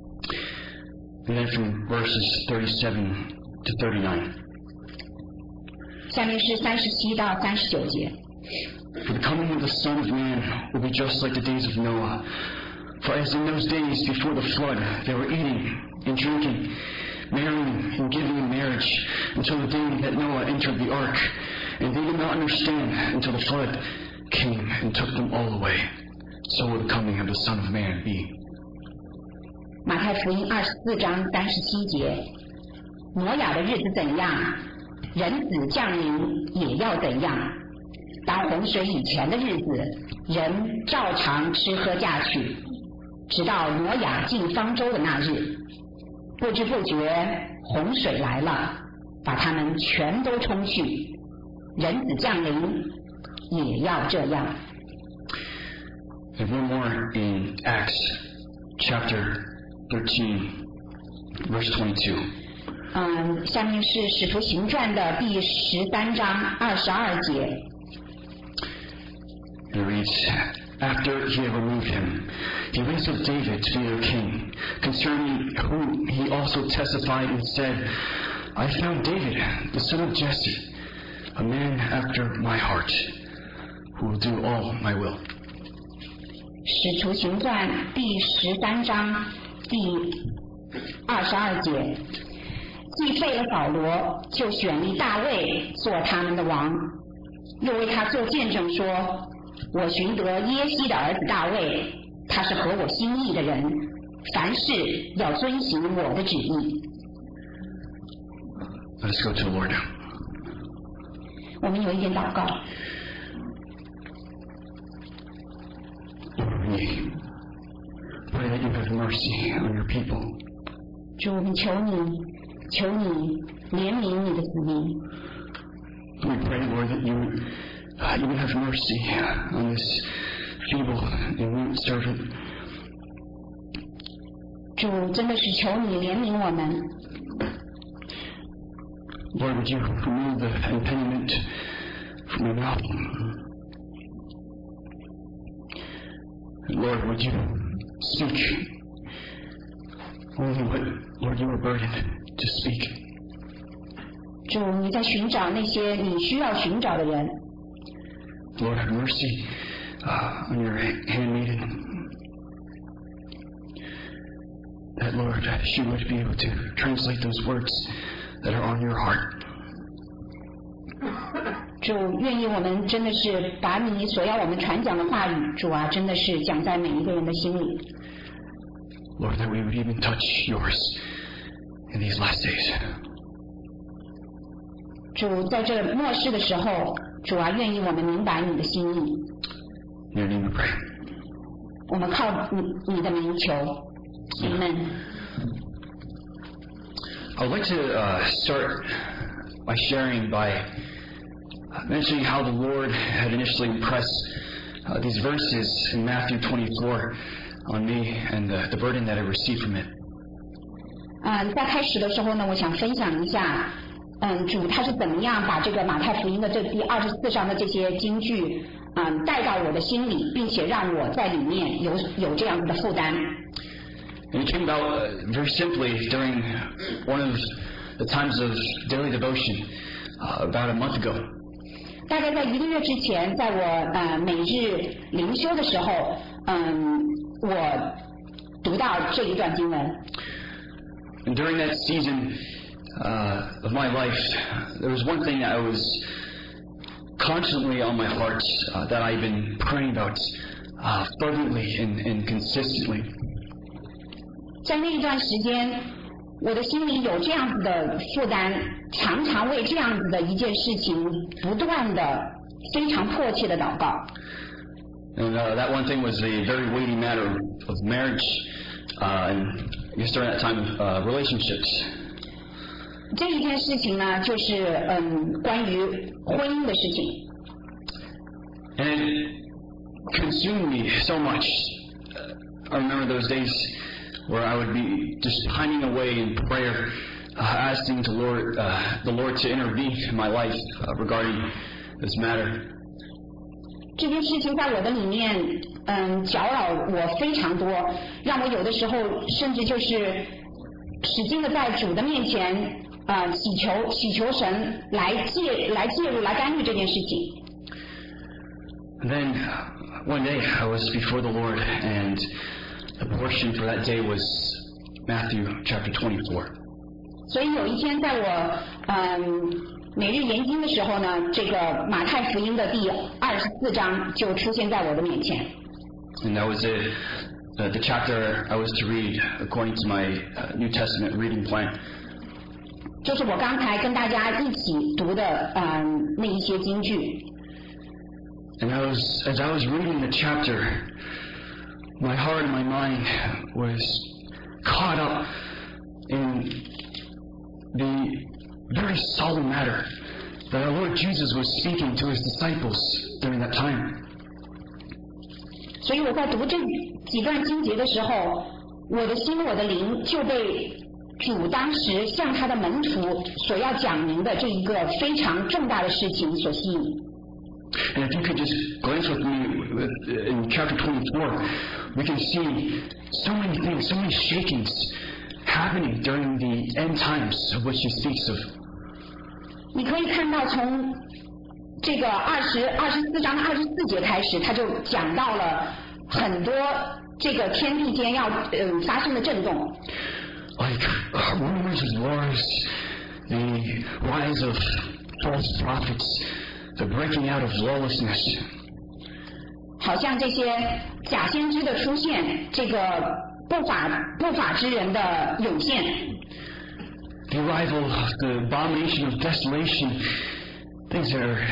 And then from verses thirty-seven to thirty-nine. 下面是三十七到三十九节。 For the coming of the Son of Man will be just like the days of Noah. For as in those days before the flood, they were eating and drinking, marrying and giving in marriage, until the day that Noah entered the ark. And they did not understand until the flood came and took them all away. So will the coming of the Son of Man be. 马太福音二十四章三十七节，挪亚的日子怎样，人子降临也要怎样。当洪水以前的日子，人照常吃喝嫁娶，直到挪亚进方舟的那日。不知不觉，洪水来了，把他们全都冲去。人子降临也要这样。 And one more in Acts chapter thirteen, verse twenty-two. 嗯，下面是使徒行传的第十三章二十二节。 It reads, After he had removed him, he raised up David to be their king, concerning whom he also testified and said, I found David, the son of Jesse, a man after my heart, who will do all my will. 使徒行传第十三章第二十二节，既废了扫罗，就选立大卫做他们的王，又为他做见证说，我寻得耶西的儿子大卫，他是合我心意的人，凡事要遵行我的旨意。 Let us go to the Lord now. 我们有一点祷告。 Lord, we pray that you have mercy on your people. 主，我们求你，求你怜悯你的子民。 We pray, Lord, that you, uh, you would have mercy on this feeble and mute servant. 主真的是求你怜悯我们， Lord, would you remove the impediment from my mouth? Lord, would you speak only what, Lord, you are burdened to speak? 主你在寻找那些你需要寻找的人。 Lord, have mercy uh, on your handmaiden. That, Lord, she would be able to translate those words that are on your heart. 主愿意我们真的是把你所要我们传讲的话语，主啊，真的是讲在每一个人的心里。 Lord, that we would even touch yours in these last days. 主在这末世的时候，主啊，愿意我们明白你的心意。 In your name we pray. 我们靠你你的名求。Amen. I would like to uh, start by sharing by mentioning how the Lord had initially impressed uh, these verses in Matthew twenty-four on me and the, the burden that I received from it. 嗯，在开始的时候呢，我想分享一下，嗯，主他是怎么样把这个马太福音的这第二十四章的这些金句，嗯，带到我的心里，并且让我在里面有有这样子的负担。 And it came about uh, very simply during one of the times of daily devotion uh, about a month ago. 大概在一个月之前，在我呃每日灵修的时候，嗯，我读到这一段经文。 And during that season uh, of my life, there was one thing that I was constantly on my heart uh, that I've been praying about uh, fervently and, and consistently. 在那一段时间，我的心里有这样子的负担，常常为这样子的一件事情不断的、非常迫切的祷告。 And uh, that one thing was the very weighty matter of marriage, uh, and I guess during that time of uh, relationships. 这一件事情呢，就是嗯，关于婚姻的事情。 And it consumed me so much. I remember those days where I would be just pining away in prayer, uh, asking the Lord, uh, the Lord to intervene in my life uh, regarding this matter. 这件事情在我的里面，嗯，搅扰我非常多，让我有的时候甚至就是使劲的在主的面前，啊、呃，祈求祈求神来介来介入来干预这件事情。 And then one day I was before the Lord, and the portion for that day was Matthew chapter twenty-four. 所以有一天，在我嗯每日研经的时候呢，这个马太福音的第二十四章就出现在我的面前。 And that was it, uh, the chapter I was to read according to my uh, New Testament reading plan. 就是我刚才跟大家一起读的嗯那一些经句。 And I was, as I was reading the chapter, my heart and my mind was caught up in the very solemn matter that our Lord Jesus was speaking to his disciples during that time. 所以我在读这几段经节的时候，我的心、我的灵就被主当时向他的门徒所要讲明的这一个非常重大的事情所吸引。 And if you could just glance with me with, in chapter twenty-four, we can see so many things, so many shakings happening during the end times of which he speaks of. 你可以看到，从这个二十二十四章的二十四节开始，他就讲到了很多这个天地间要嗯发生的震动。 Like uh, rumors of wars, the rise of false prophets, the breaking out of lawlessness. 好像这些假先知的出现，这个不法不法之人的涌现。 The arrival of the abomination of desolation, things that are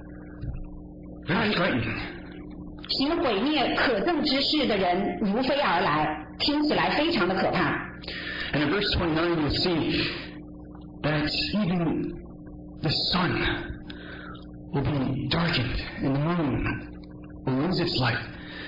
very frightening. 行毁灭可憎之事的人如飞而来，听起来非常的可怕。 And in verse twenty-nine, you'll see that even the sun will be darkened, and the moon will lose its light,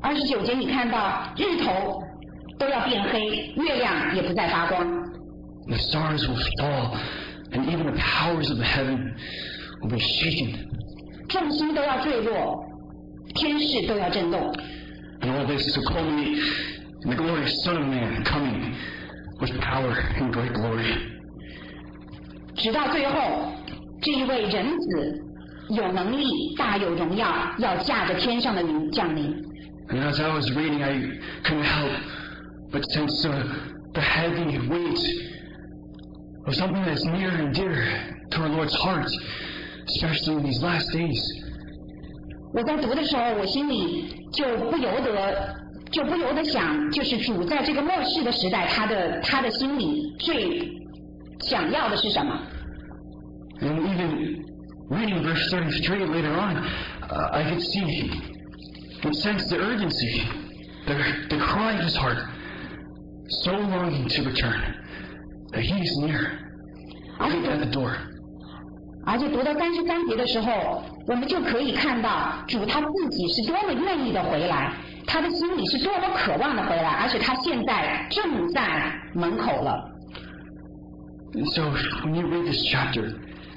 二十九节你看到日头都要变黑，月亮也不再发光。 The stars will fall, and even the powers of the heaven will be shaken. 众星都要坠落，天势都要震动。 And all this to culminate in the glorious Son of Man coming with power and great glory. 直到最后，这一位人子有能力、大有荣耀，要驾着天上的云降临。 And as I was reading, I couldn't help but sense uh, the heavy weight of something that's near and dear to our Lord's heart, especially in these last days. 我在读的时候，我心里就不由得就不由得想，就是主在这个末世的时代，他的他的心里最想要的是什么？ And even reading verse thirty-three later on, uh, I could see and sense the urgency, the, the cry of his heart, so longing to return, that he is near, right at the door. 而且读到三十三节的时候，我们就可以看到主他自己是多么愿意的回来，他的心里是多么渴望的回来，而且他现在正在门口了。 And so, when you read this chapter,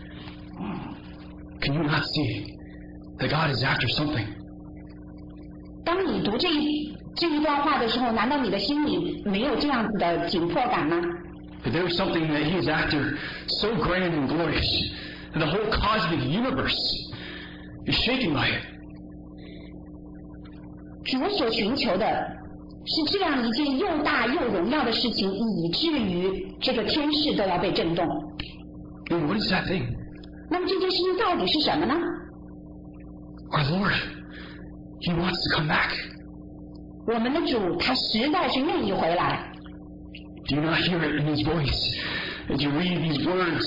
can you not see that God is after something? 当你读这一这一段话的时候，难道你的心里没有这样子的紧迫感吗？ That there is something that he is after so grand and glorious, that the whole cosmic universe is shaken by it. 主所寻求的是这样一件又大又荣耀的事情，以至于这个天势都要被震动。 And what is that thing? 那么这件事情到底是什么呢？ Our Lord, he wants to come back. 我们的主他实在是愿意回来。 Do you not hear it in his voice as you read these words?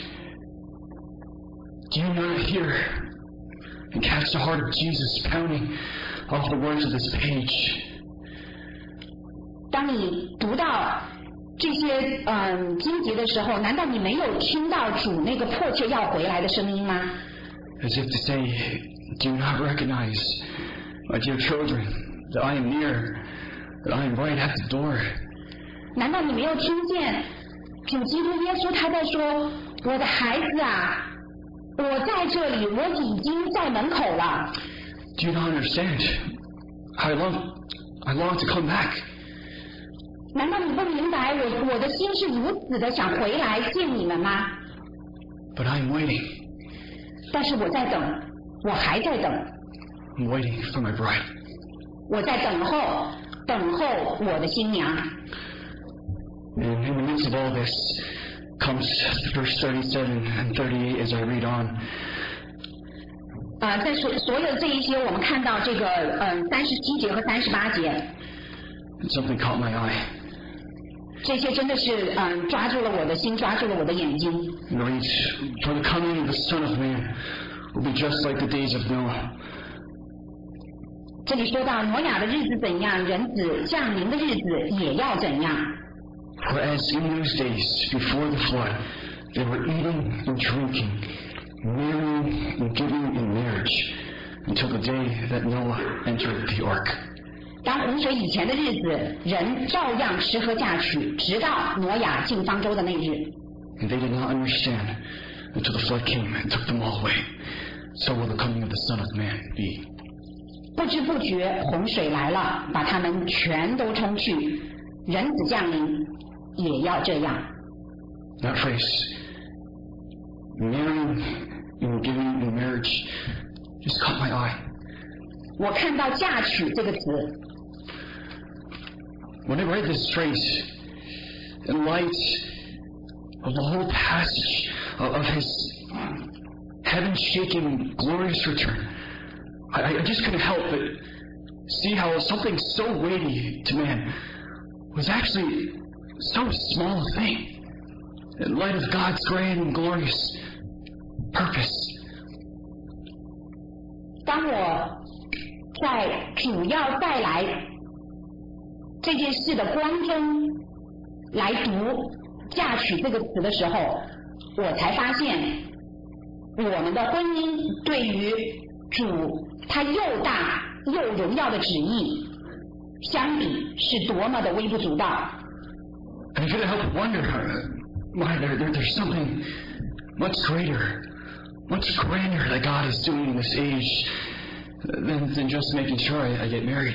Do you not hear and catch the heart of Jesus pounding off the words of this page? 当你读到这些嗯经节的时候，难道你没有听到主那个迫切要回来的声音吗？ As if to say, do you not recognize, my dear children, that I am near, that I am right at the door? 难道你没有听见主基督耶稣他在说，我的孩子啊，我在这里，我已经在门口了。 Do you not understand? I long, I long to come back. 难道你不明白我我的心是如此的想回来见你们吗？ But I am waiting. 但是我在等，我还在等， I'm waiting for my bride. 我在等候，等候我的新娘。 And in the midst of all this comes verse thirty-seven and thirty-eight as I read on. 呃，在所所有这一些，我们看到这个嗯三十七节和三十八节， And something caught my eye. 这些真的是嗯抓住了我的心，抓住了我的眼睛。 It reads, For the coming of the Son of Man will be just like the days of Noah. 这里说到挪亚的日子怎样，人子降临的日子也要怎样。 For as in those days before the flood, they were eating and drinking, marrying and giving in marriage, until the day that Noah entered the ark. 当洪水以前的日子，人照样吃喝嫁娶，直到挪亚进方舟的那日。 And they did not understand until the flood came and took them all away. So will the coming of the Son of Man be. 不知不觉，洪水来了，把他们全都冲去。人子降临，也要这样。 That phrase, marrying and giving in marriage, just caught my eye. 我看到嫁娶这个词， When I read this phrase, in light of the whole passage of, of his heaven-shaking, glorious return, I, I just couldn't help but see how something so weighty to man was actually so small a thing in light of God's grand and glorious purpose. 当我在主要带来这件事的光中来读嫁娶这个词的时候，我才发现我们的婚姻对于主他又大又荣耀的旨意相比是多么的微不足道。 And I couldn't help but wonder, why there, there, there's something much greater, much grander that God is doing in this age than, than just making sure I, I get married.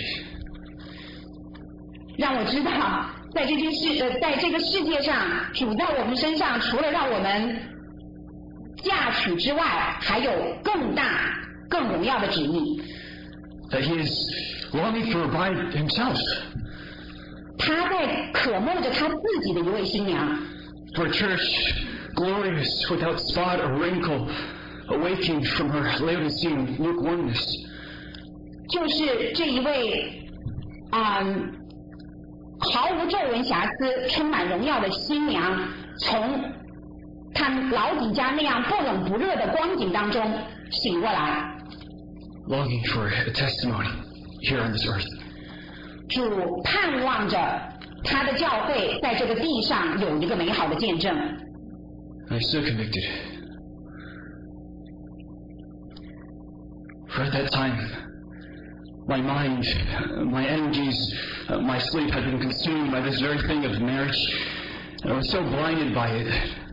让我知道，在这件事呃，在这个世界上，主在我们身上，除了让我们嫁娶之外，还有更大、更荣耀的旨意。 That He is longing for a bride Himself. 他在渴慕着他自己的一位新娘。 For a church glorious, without spot or wrinkle, awaking from her Laodicean lukewarmness. 就是这一位，嗯，毫无皱纹瑕疵、充满荣耀的新娘，从他们老底家那样不冷不热的光景当中醒过来。 Longing for a testimony here on this earth. 主盼望着他的教会在这个地上有一个美好的见证。 I'm so convicted. For at that time, my mind, my energies, uh, my sleep had been consumed by this very thing of marriage, and I was so blinded by it.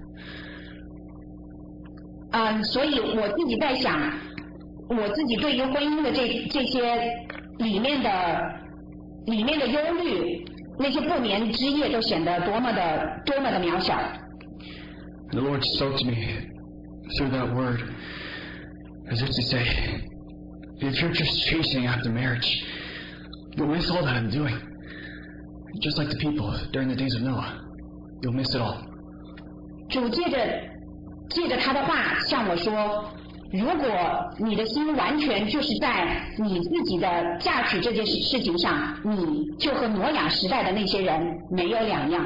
嗯，所以我自己在想，我自己对于婚姻的这这些里面的里面的忧虑，那些不眠之夜都显得多么的多么的渺小。 The Lord spoke to me through that word, as if to say, if you're just chasing after marriage, you'll miss all that I'm doing. Just like the people during the days of Noah, you'll miss it all. 主借着借着他的话向我说，如果你的心完全就是在你自己的嫁娶这件事事情上，你就和挪亚时代的那些人没有两样。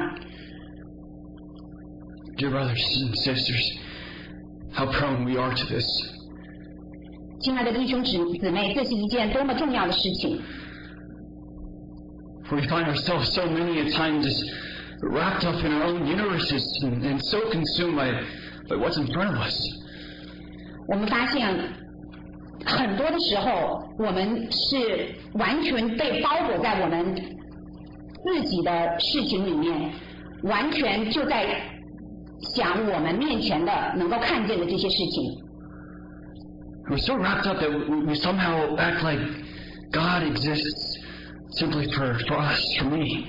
Dear brothers and sisters, how prone we are to this. 亲爱的弟兄姊姊妹，这是一件多么重要的事情。 For we find ourselves so many at times wrapped up in our own universes and, and so consumed by, by what's in front of us. 我们发现很多的时候，我们是完全被包裹在我们自己的事情里面，完全就在想我们面前的能够看见的这些事情。 We're so wrapped up that we, we somehow act like God exists simply for, for us, for me.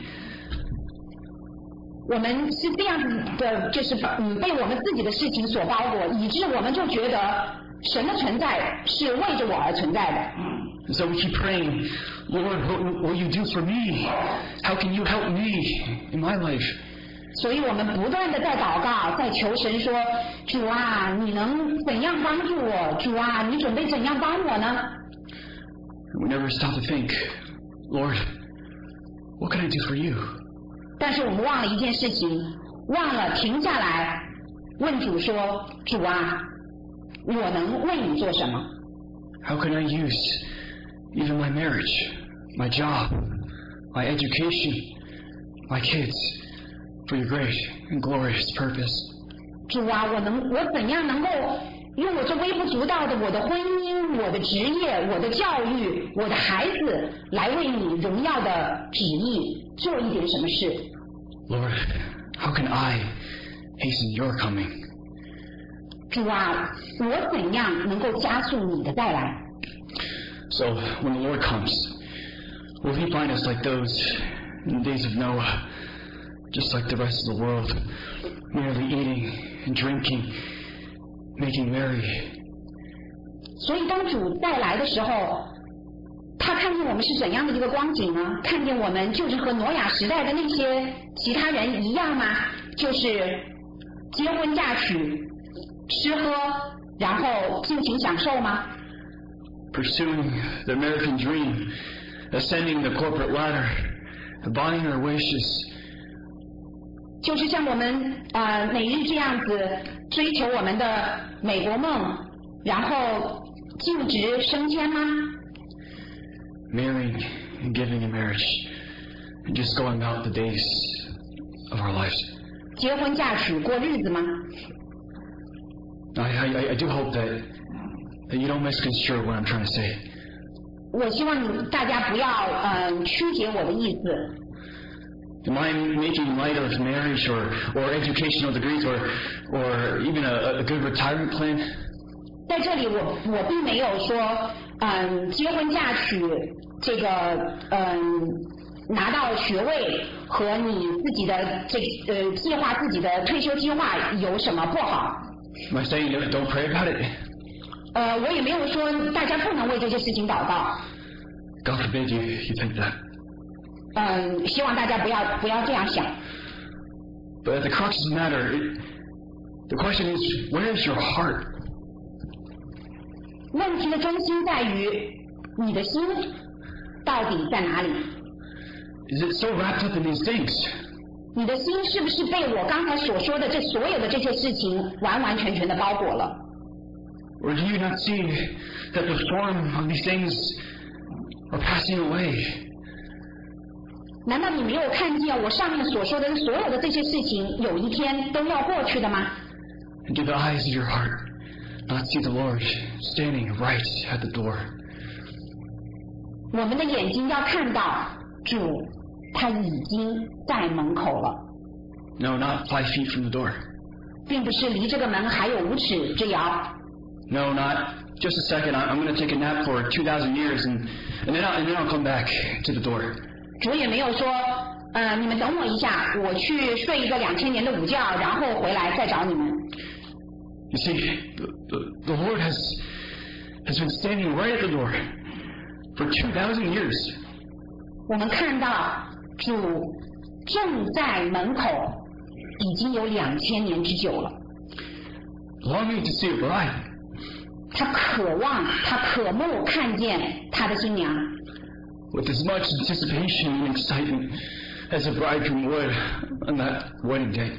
我们是这样子的，就是嗯被我们自己的事情所包裹，以致我们就觉得神的存在是为着我而存在的。 So we keep praying, Lord, what will you do for me? How can you help me in my life? 所以我们不断的在祷告，在求神说，主啊，你能怎样帮助我？主啊，你准备怎样帮我呢？ We never stop to think, Lord, what can I do for you? 但是我们忘了一件事情，忘了停下来问主说，主啊，我能为你做什么？ How can I use even my marriage, my job, my education, my kids for your great and glorious purpose? 主啊，我能，我怎样能够用我这微不足道的我的婚姻、我的职业、我的教育、我的孩子，来为你荣耀的旨意做一点什么事？ Lord, how can I hasten your coming? 主啊，我怎样能够加速你的再来？ So when the Lord comes, will He find us like those in the days of Noah, just like the rest of the world, merely eating and drinking, making merry? 所以当主再来的时候，他看见我们是怎样的一个光景呢？看见我们就是和挪亚时代的那些其他人一样吗？就是结婚嫁娶、吃喝，然后尽情享受吗？ Pursuing the American dream, ascending the corporate ladder, buying our wishes. 就是像我们呃每日这样子追求我们的美国梦，然后就职升迁吗？ Marrying and giving in marriage, and just going about the days of our lives. 结婚嫁娶过日子吗？ I, I, I do hope that, that you don't misconstrue what I'm trying to say. 我希望你大家不要嗯曲解我的意思。 Am I making light of marriage or, or educational degrees or, or even a, a good retirement plan? 在这里我我并没有说嗯结婚嫁娶这个嗯拿到学位和你自己的这呃计划自己的退休计划有什么不好。 Am I saying don't pray about it? 呃，我也没有说大家不能为这些事情祷告。 God forbid you, you think that. 嗯，希望大家不要不要这样想。 But the crux of the matter, it, the question is, where is your heart? 问题的中心在于你的心到底在哪里？ Is it so wrapped up in these things? 你的心是不是被我刚才所说的这所有的这些事情完完全全的包裹了？ Or do you not see that the form of these things are passing away? 难道你没有看见我上面所说的所有的这些事情有一天都要过去的吗？ And do the eyes of your heart not see the Lord standing right at the door? 我们的眼睛要看到主，他已经在门口了。 No, not five feet from the door. 并不是离这个门还有五尺之遥。 No, not just a second. I'm going to take a nap for two thousand years, and and then I'll, and then I'll come back to the door. 主也没有说，呃，你们等我一下，我去睡一个两千年的午觉，然后回来再找你们。 You see, the, the, the Lord has has been standing right at the door for two thousand years. 我们看到主正在门口，已经有两千年之久了。 Longing to see a bride. 他渴望，他渴慕看见他的新娘。 With as much anticipation and excitement as a bridegroom would on that wedding day.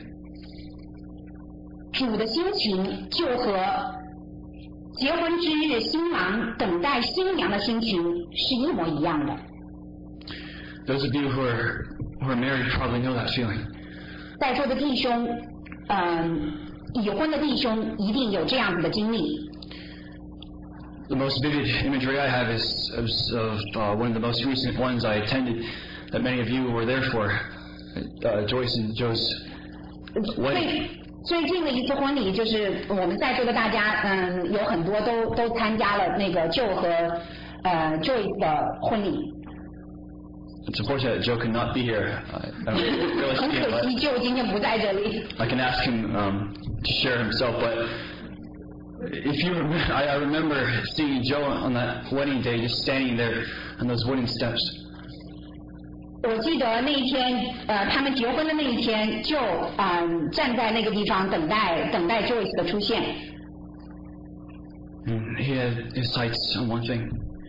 主的心情就和结婚之日新郎等待新娘的心情是一模一样的。 Those of you who are who are married probably know that feeling. 在座的弟兄，嗯，已婚的弟兄一定有这样子的经历。 The most vivid imagery I have is, is of uh, one of the most recent ones I attended that many of you were there for, uh, Joyce and Joe's wedding. 最最近的一次婚礼，就是我们在座的大家，嗯，有很多都都参加了那个 Joe 和呃 Joyce 的婚礼。 It's unfortunate that Joe could not be here. I, I don't really 很 see him, 可惜 but ，Joe 今天不在这里。 I can ask him um, to share himself. But if you, remember, I, I remember seeing Joe on that wedding day, just standing there on those wooden steps. 我记得那一天，呃，他们结婚的那一天，就嗯站在那个地方等待等待 Joyce 的出现。 And he had his sights on one thing.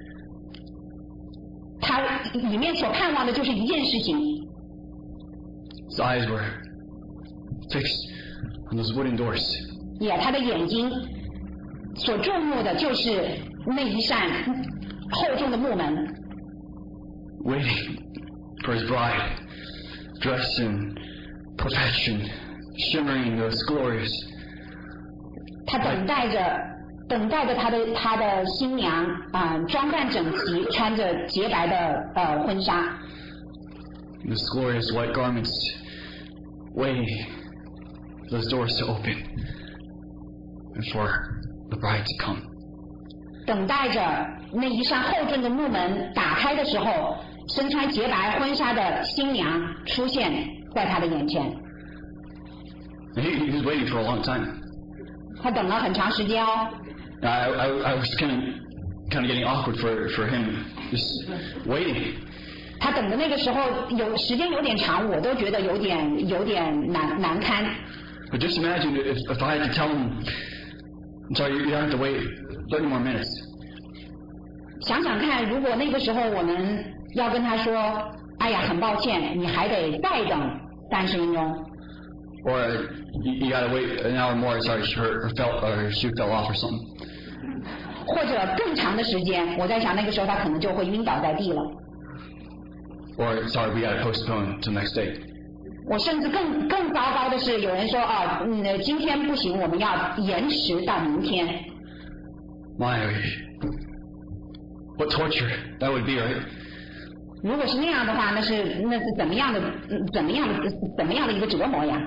他里面所盼望的就是一件事情， His eyes were fixed on those wooden doors. 也他的眼睛所注目的就是那一扇厚重的木门， Waiting for his bride, dressed in perfection, shimmering those glories. 他等待着等待着他的他的新娘啊、呃，装扮整齐，穿着洁白的呃婚纱， Those glorious white garments, waiting for those doors to open and for the bride to come. 等待着那一扇厚重的木门打开的时候，身穿洁白婚纱的新娘出现在他的眼前。 And he, he was waiting for a long time. 他等了很长时间哦。 I, I, I was kind of kind of getting awkward for for him just waiting. 他等的那个时候有时间有点长，我都觉得有点有点难难堪。 But just imagine if, if I had to tell him, I'm sorry, you have to wait thirty more minutes. 想想看，如果那个时候我们要跟他说，哎呀，很抱歉，你还得再等三十分钟。 Or you, you gotta wait an hour more, sorry, her, her, fell, or her shoe fell off or something. 或者更长的时间，我在想那个时候他可能就会晕倒在地了。 Or, sorry, we gotta postpone till next day. 我甚至更更糟糕的是，有人说啊，嗯，今天不行，我们要延迟到明天。 My, What torture that would be, right? 如果是那样的话，那是那是怎么样的怎么样的怎么样的一个折磨呀？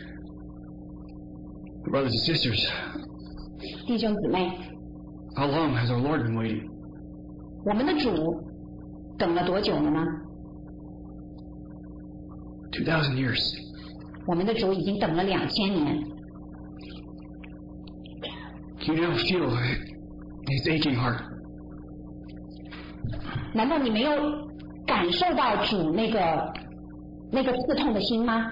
Brothers and sisters, 弟兄姊妹， how long has our Lord been waiting? 我们的主等了多久了呢？ Two thousand years. 我们的主已经等了两千年。 Can you now feel his aching heart? 难道你没有感受到主那个那个刺痛的心吗？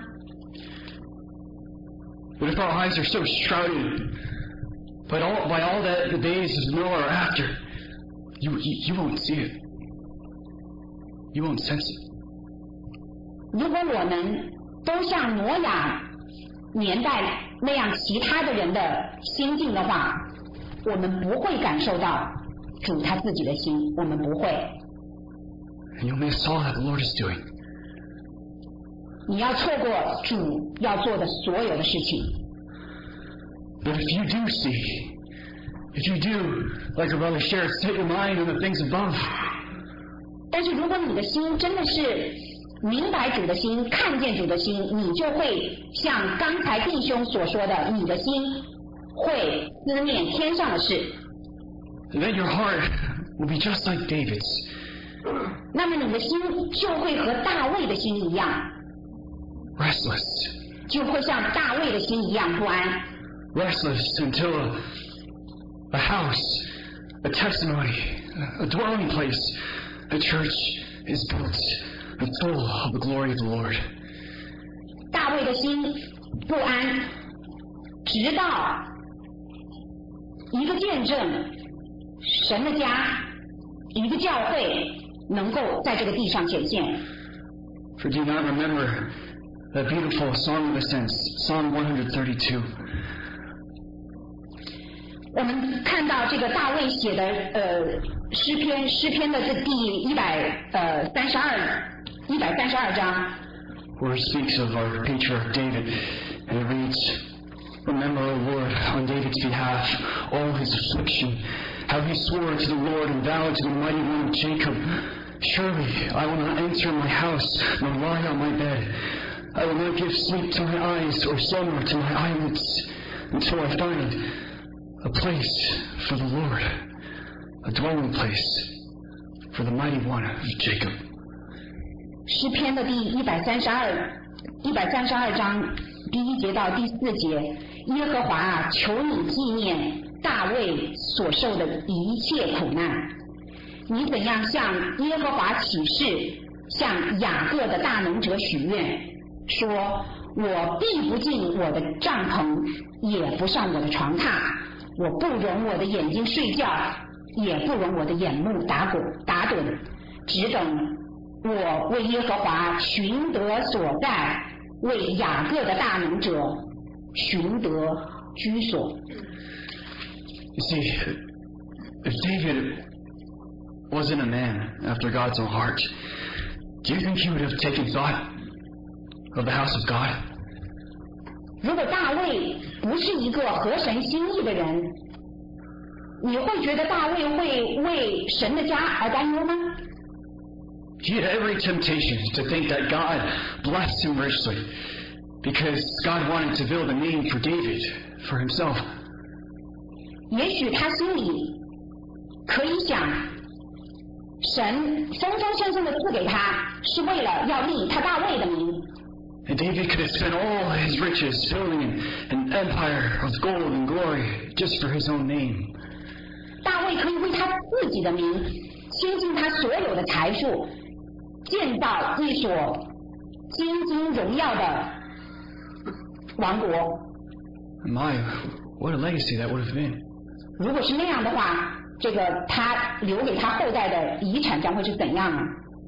But if our eyes are so shrouded by all, by all that the days of Noah are after, you, you, you won't see it. You won't sense it. 如果我们都像挪亚年代那样其他的人的心境的话，我们不会感受到主他自己的心，我们不会。 And you'll miss all that the Lord is doing. 你要错过主要做的所有的事情。 But if you do see, if you do, like our brother shared, set your mind on the things above, 但是如果你的心真的是明白主的心，看见主的心，你就会像刚才弟兄所说的，你的心会思念天上的事。 then your heart will be just like David's. 那么你的心就会和大卫的心一样， Restless. 就会像大卫的心一样不安。 Restless until a, a house, a testimony, a dwelling place, a church is built and full of the glory of the Lord. 大卫的心不安，直到一个见证，神的家，一个教会能够在这个地上显现。 For do you not remember that beautiful Song of Ascents, Psalm one thirty-two? 我们看到这个大卫写的呃诗篇，诗篇的这第一百呃三十二一百三十二章， where it speaks of our patriarch David, and it reads, Remember, O Lord, on David's behalf, all his affliction, how he swore to the Lord and vowed to the mighty one of Jacob, Surely I will not enter my house, nor lie on my bed. I will not give sleep to my eyes, or slumber to my eyelids, until I find a place for the Lord, a dwelling place for the mighty one of Jacob. 诗篇的第一百三十二一百三十二章第一节到第四节，耶和华啊，求你纪念大卫所受的一切苦难。你怎样向耶和华起誓，向雅各的大能者许愿，说：我必不进我的帐篷，也不上我的床榻，我不容我的眼睛睡觉，也不容我的眼目打滚打盹，只等我为耶和华寻得所在，为雅各的大能者寻得居所。 You see, if David wasn't a man after God's own heart, do you think he would have taken thought of the house of God? 如果大卫不是一个合神心意的人，你会觉得大卫会为神的家而担忧吗？ He had every temptation to think that God blessed him richly because God wanted to build a name for David, for himself. 也许他心里可以想，神丰丰盛盛的赐给他，是为了要立他大卫的名。 And David could have spent all his riches building an empire of gold and glory just for his own name. 大卫可以为他自己的名，倾尽他所有的财富，建造一所金金荣耀的王国。 My, what a legacy that would have been. 如果是那样的话，这个他留给他后代的遗产将会是怎样啊？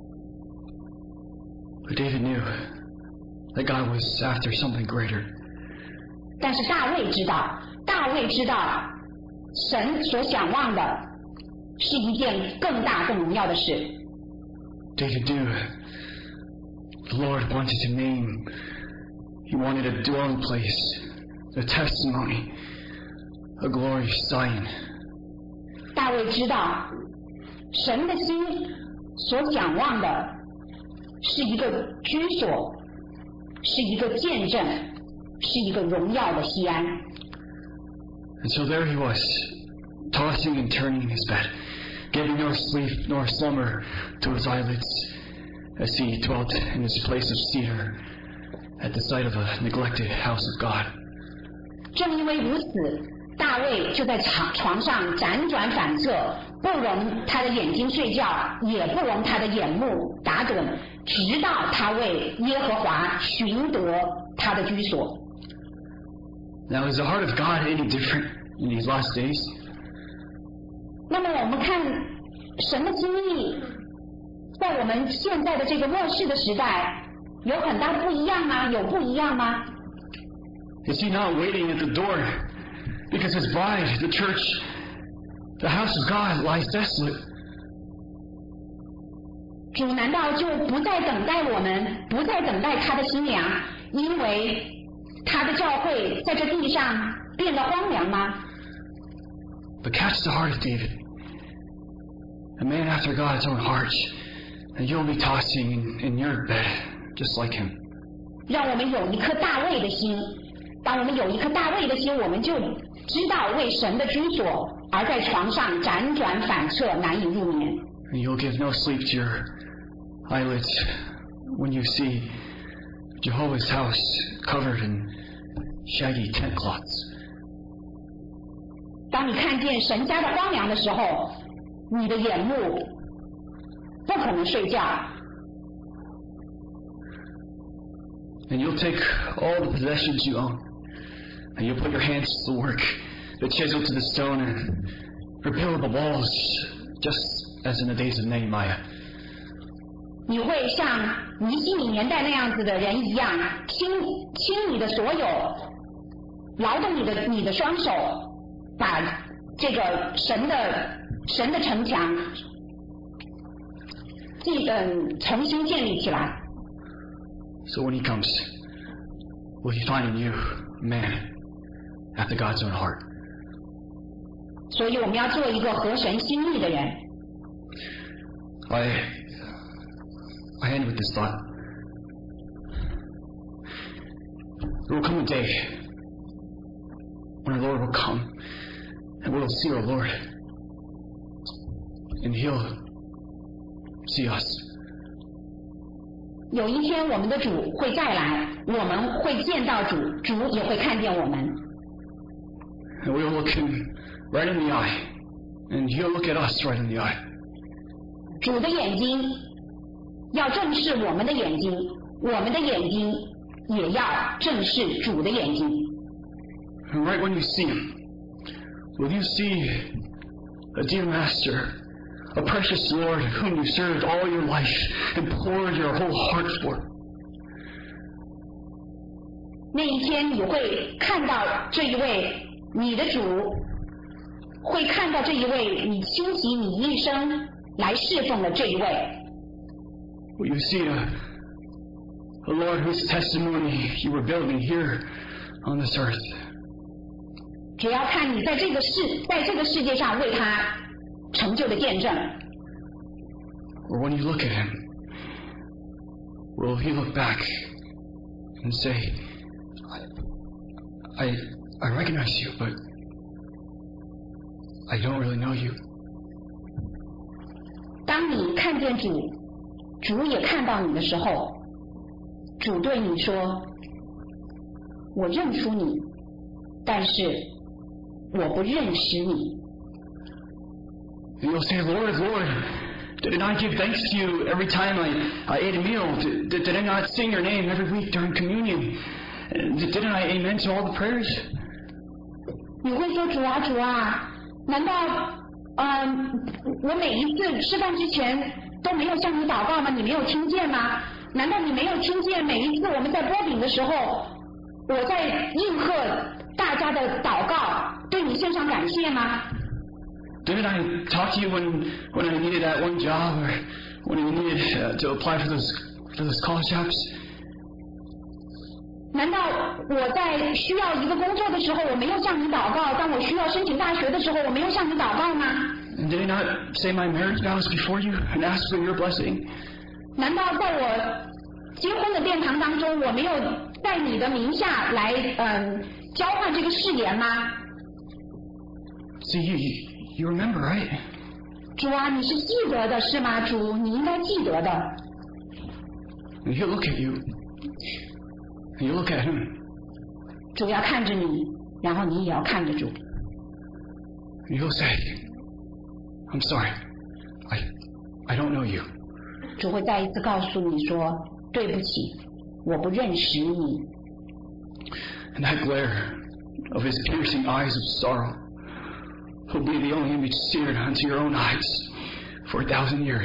But David knew that God was after something greater. 但是大卫知道，大卫知道，神所想望的是一件更大、更荣耀的事。 David knew the Lord wanted to name, he wanted a dwelling place, a testimony, a glorious Zion. 大卫知道， 神的心所想望的是一个居所，是一个见证，是一个荣耀的西安。 And so there he was, tossing and turning in his bed, giving nor sleep nor slumber to his eyelids, as he dwelt in his place of cedar at the site of a neglected house of God. 正因为如此，大卫就在床床上辗转反侧，不容他的眼睛睡觉，也不容他的眼目打盹，直到他为耶和华寻得他的居所。 Now, is the heart of God any different in these last days? 那么我们看神的心意，在我们现在的这个末世的时代，有很大的不一样吗？有不一样吗？ Is he not waiting at the door? Because his bride, the church, the house of God, lies desolate. 主难道就不再等待我们，不再等待他的新娘，因为他的教会在这地上变得荒凉吗？ But catch the heart of David, a man after God's own heart, and you'll be tossing in, in your bed just like him. 让我们有一颗大卫的心，当我们有一颗大卫的心，我们就知道为神的居所而在床上辗转反侧，难以入眠。 And you'll give no sleep to your eyelids when you see Jehovah's house covered in shaggy tent cloths. 当你看见神家的荒凉的时候，你的眼目不可能睡觉。 And you'll take all the possessions you own, and you'll put your hands to the work, the chisel to the stone, and rebuild the walls, just as in the days of Nehemiah. 你会像尼希米年代那样子的人一样，倾倾你的所有，劳动你的你的双手，把这个神的神的城墙，记嗯重新建立起来。 So when he comes, will he find in you a man after God's own heart? 所以我们要做一个合神心意的人。 I, I end with this thought. There will come a day when our Lord will come and we will see our Lord, and He'll see us. 有一天我们的主会再来，我们会见到主，主也会看见我们。 And we'll look Him right in the eye, and He'll look at us right in the eye. 主的眼睛要正视我们的眼睛，我们的眼睛也要正视主的眼睛。 And right when you see Him, will you see a dear Master, a precious Lord whom you served all your life and poured your whole heart for? 那一天你会看到这一位你的主，会看到这一位你倾其你一生来侍奉的这一位。 Will you see a, a Lord whose testimony you were building here on this earth? 只要看你在这个世在这个世界上为他成就的见证。 Or when you look at Him, will He look back and say, I, I, I recognize you, but I don't really know you? 当你看见主，主也看到你的时候，主对你说：“我认出你，但是我不认识你。” And you'll say, Lord, Lord, didn't I give thanks to you every time I, I ate a meal? Did, did I not sing your name every week during communion? Didn't I amen to all the prayers? 你会说：“主啊，主啊，难道嗯，我每一次吃饭之前都没有向你祷告吗？你没有听见吗？难道你没有听见每一次我们在剥饼的时候，我在应和大家的祷告，对你献上感谢吗？” Didn't I talk to you when, when I needed that one job or when I needed uh, to apply for those, for those college jobs? 难道我在需要一个工作的时候，我没有向你祷告？当我需要申请大学的时候，我没有向你祷告吗？ And Did I not say my marriage vows before you and ask for your blessing? 难道在我结婚的殿堂当中，我没有在你的名下来嗯交换这个誓言吗？ See, you, you remember, right? 主啊，你是记得的是吗？主，你应该记得的。 And he'll look at you. And you look at him. 主要看着你，然后你也要看着主。 And he'll say, I'm sorry. I, I don't know you. 主会再一次告诉你说，对不起，我不认识你。 And that glare of his piercing eyes of sorrow will be the only image seared onto your own eyes for a thousand years.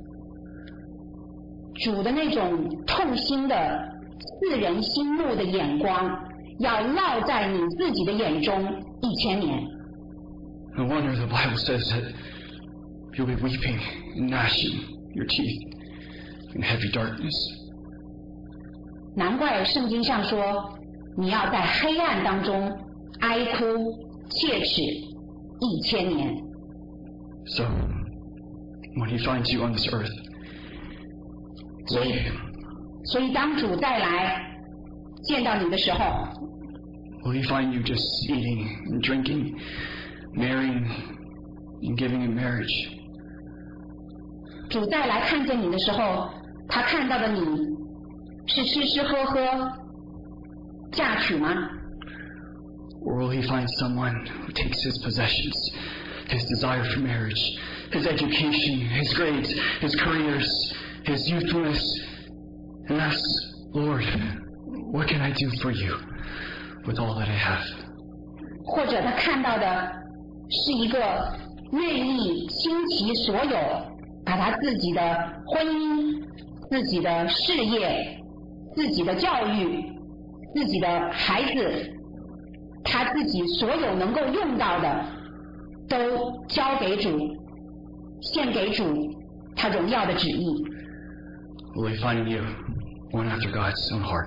主的那种痛心的、刺人心怒的眼光，要烙在你自己的眼中一千年。 No wonder the Bible says that you'll be weeping and gnashing your teeth in heavy darkness. 难怪圣经上说，你要在黑暗当中哀哭切齿一千年。 So, when he finds you on this earth, 所以，所以当主再来见到你的时候， will he find you just eating and drinking, marrying and giving in marriage? 主再来看见你的时候，他看到的你是吃吃喝喝、嫁娶吗？ Or will he find someone who takes his possessions, his desire for marriage, his education, his grades, his careers, his youthfulness, and asks, Lord, what can I do for you with all that I have? 或者他看到的是一个愿意倾其所有，把他自己的婚姻、自己的事业、自己的教育、自己的孩子，他自己所有能够用到的，都交给主，献给主，他荣耀的旨意。 Will he find in you one after God's own heart?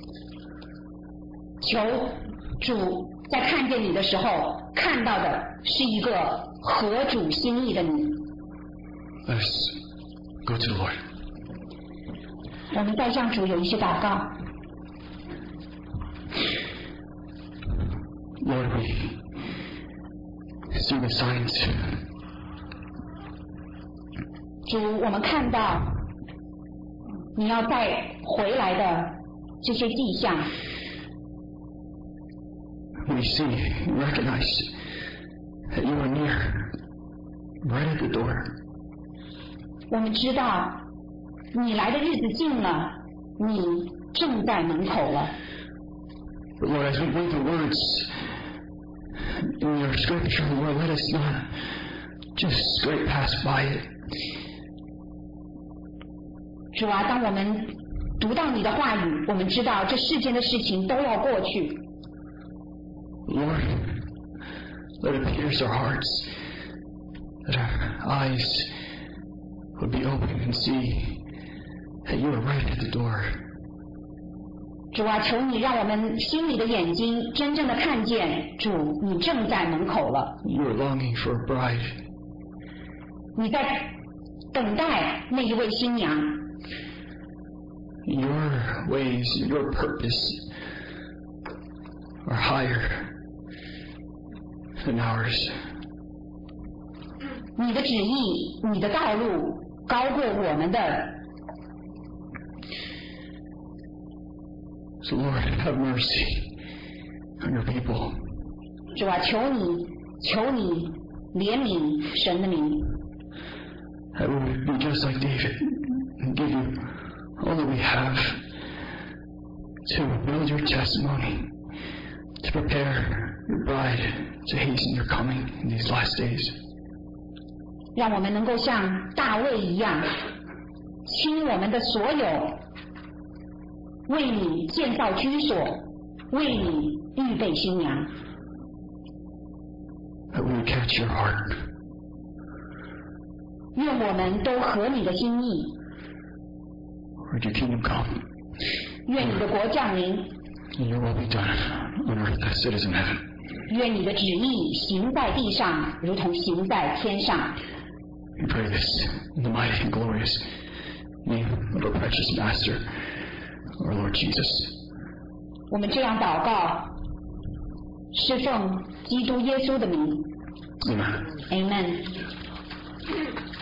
求主在看见你的时候，看到的是一个合主心意的你。 Let us go to the Lord. 我们再向主有一些祷告。 Lord, we see the signs. 主，我们看到你要再回来的这些迹象， We see and recognize that you are near, right at the door. 我们知道你来的日子近了，你正在门口了。 But Lord, as we read the words in your scripture, Lord, let us not just scrape past by it. 主啊，当我们读到你的话语，我们知道这世间的事情都要过去。 Lord, let it pierce our hearts, that our eyes would be open and see that you are right at the door. 主啊，求你让我们心里的眼睛真正的看见，主，你正在门口了。 You are longing for a bride. 你在等待那一位新娘。 Your ways, your purpose are higher than ours. 你的旨意，你的道路高过我们的。 So Lord, have mercy on your people. 主啊，求你，求你怜悯神的名。 That we would be just like David and give you all that we have to build your testimony, to prepare your bride to hasten your coming in these last days. 让我们能够像大卫一样，倾我们的所有，为你建造居所，为你预备新娘。 That we would catch your heart. 愿我们都合你的心意， Lord, your kingdom come, 愿你的国降临， and your will be done on earth as it is in heaven. 愿你的旨意行在地上，如同行在天上。 We pray this in the mighty and glorious name of our precious Master, our Lord Jesus. 我们这样祷告，是奉基督耶稣的名。 Amen. Amen.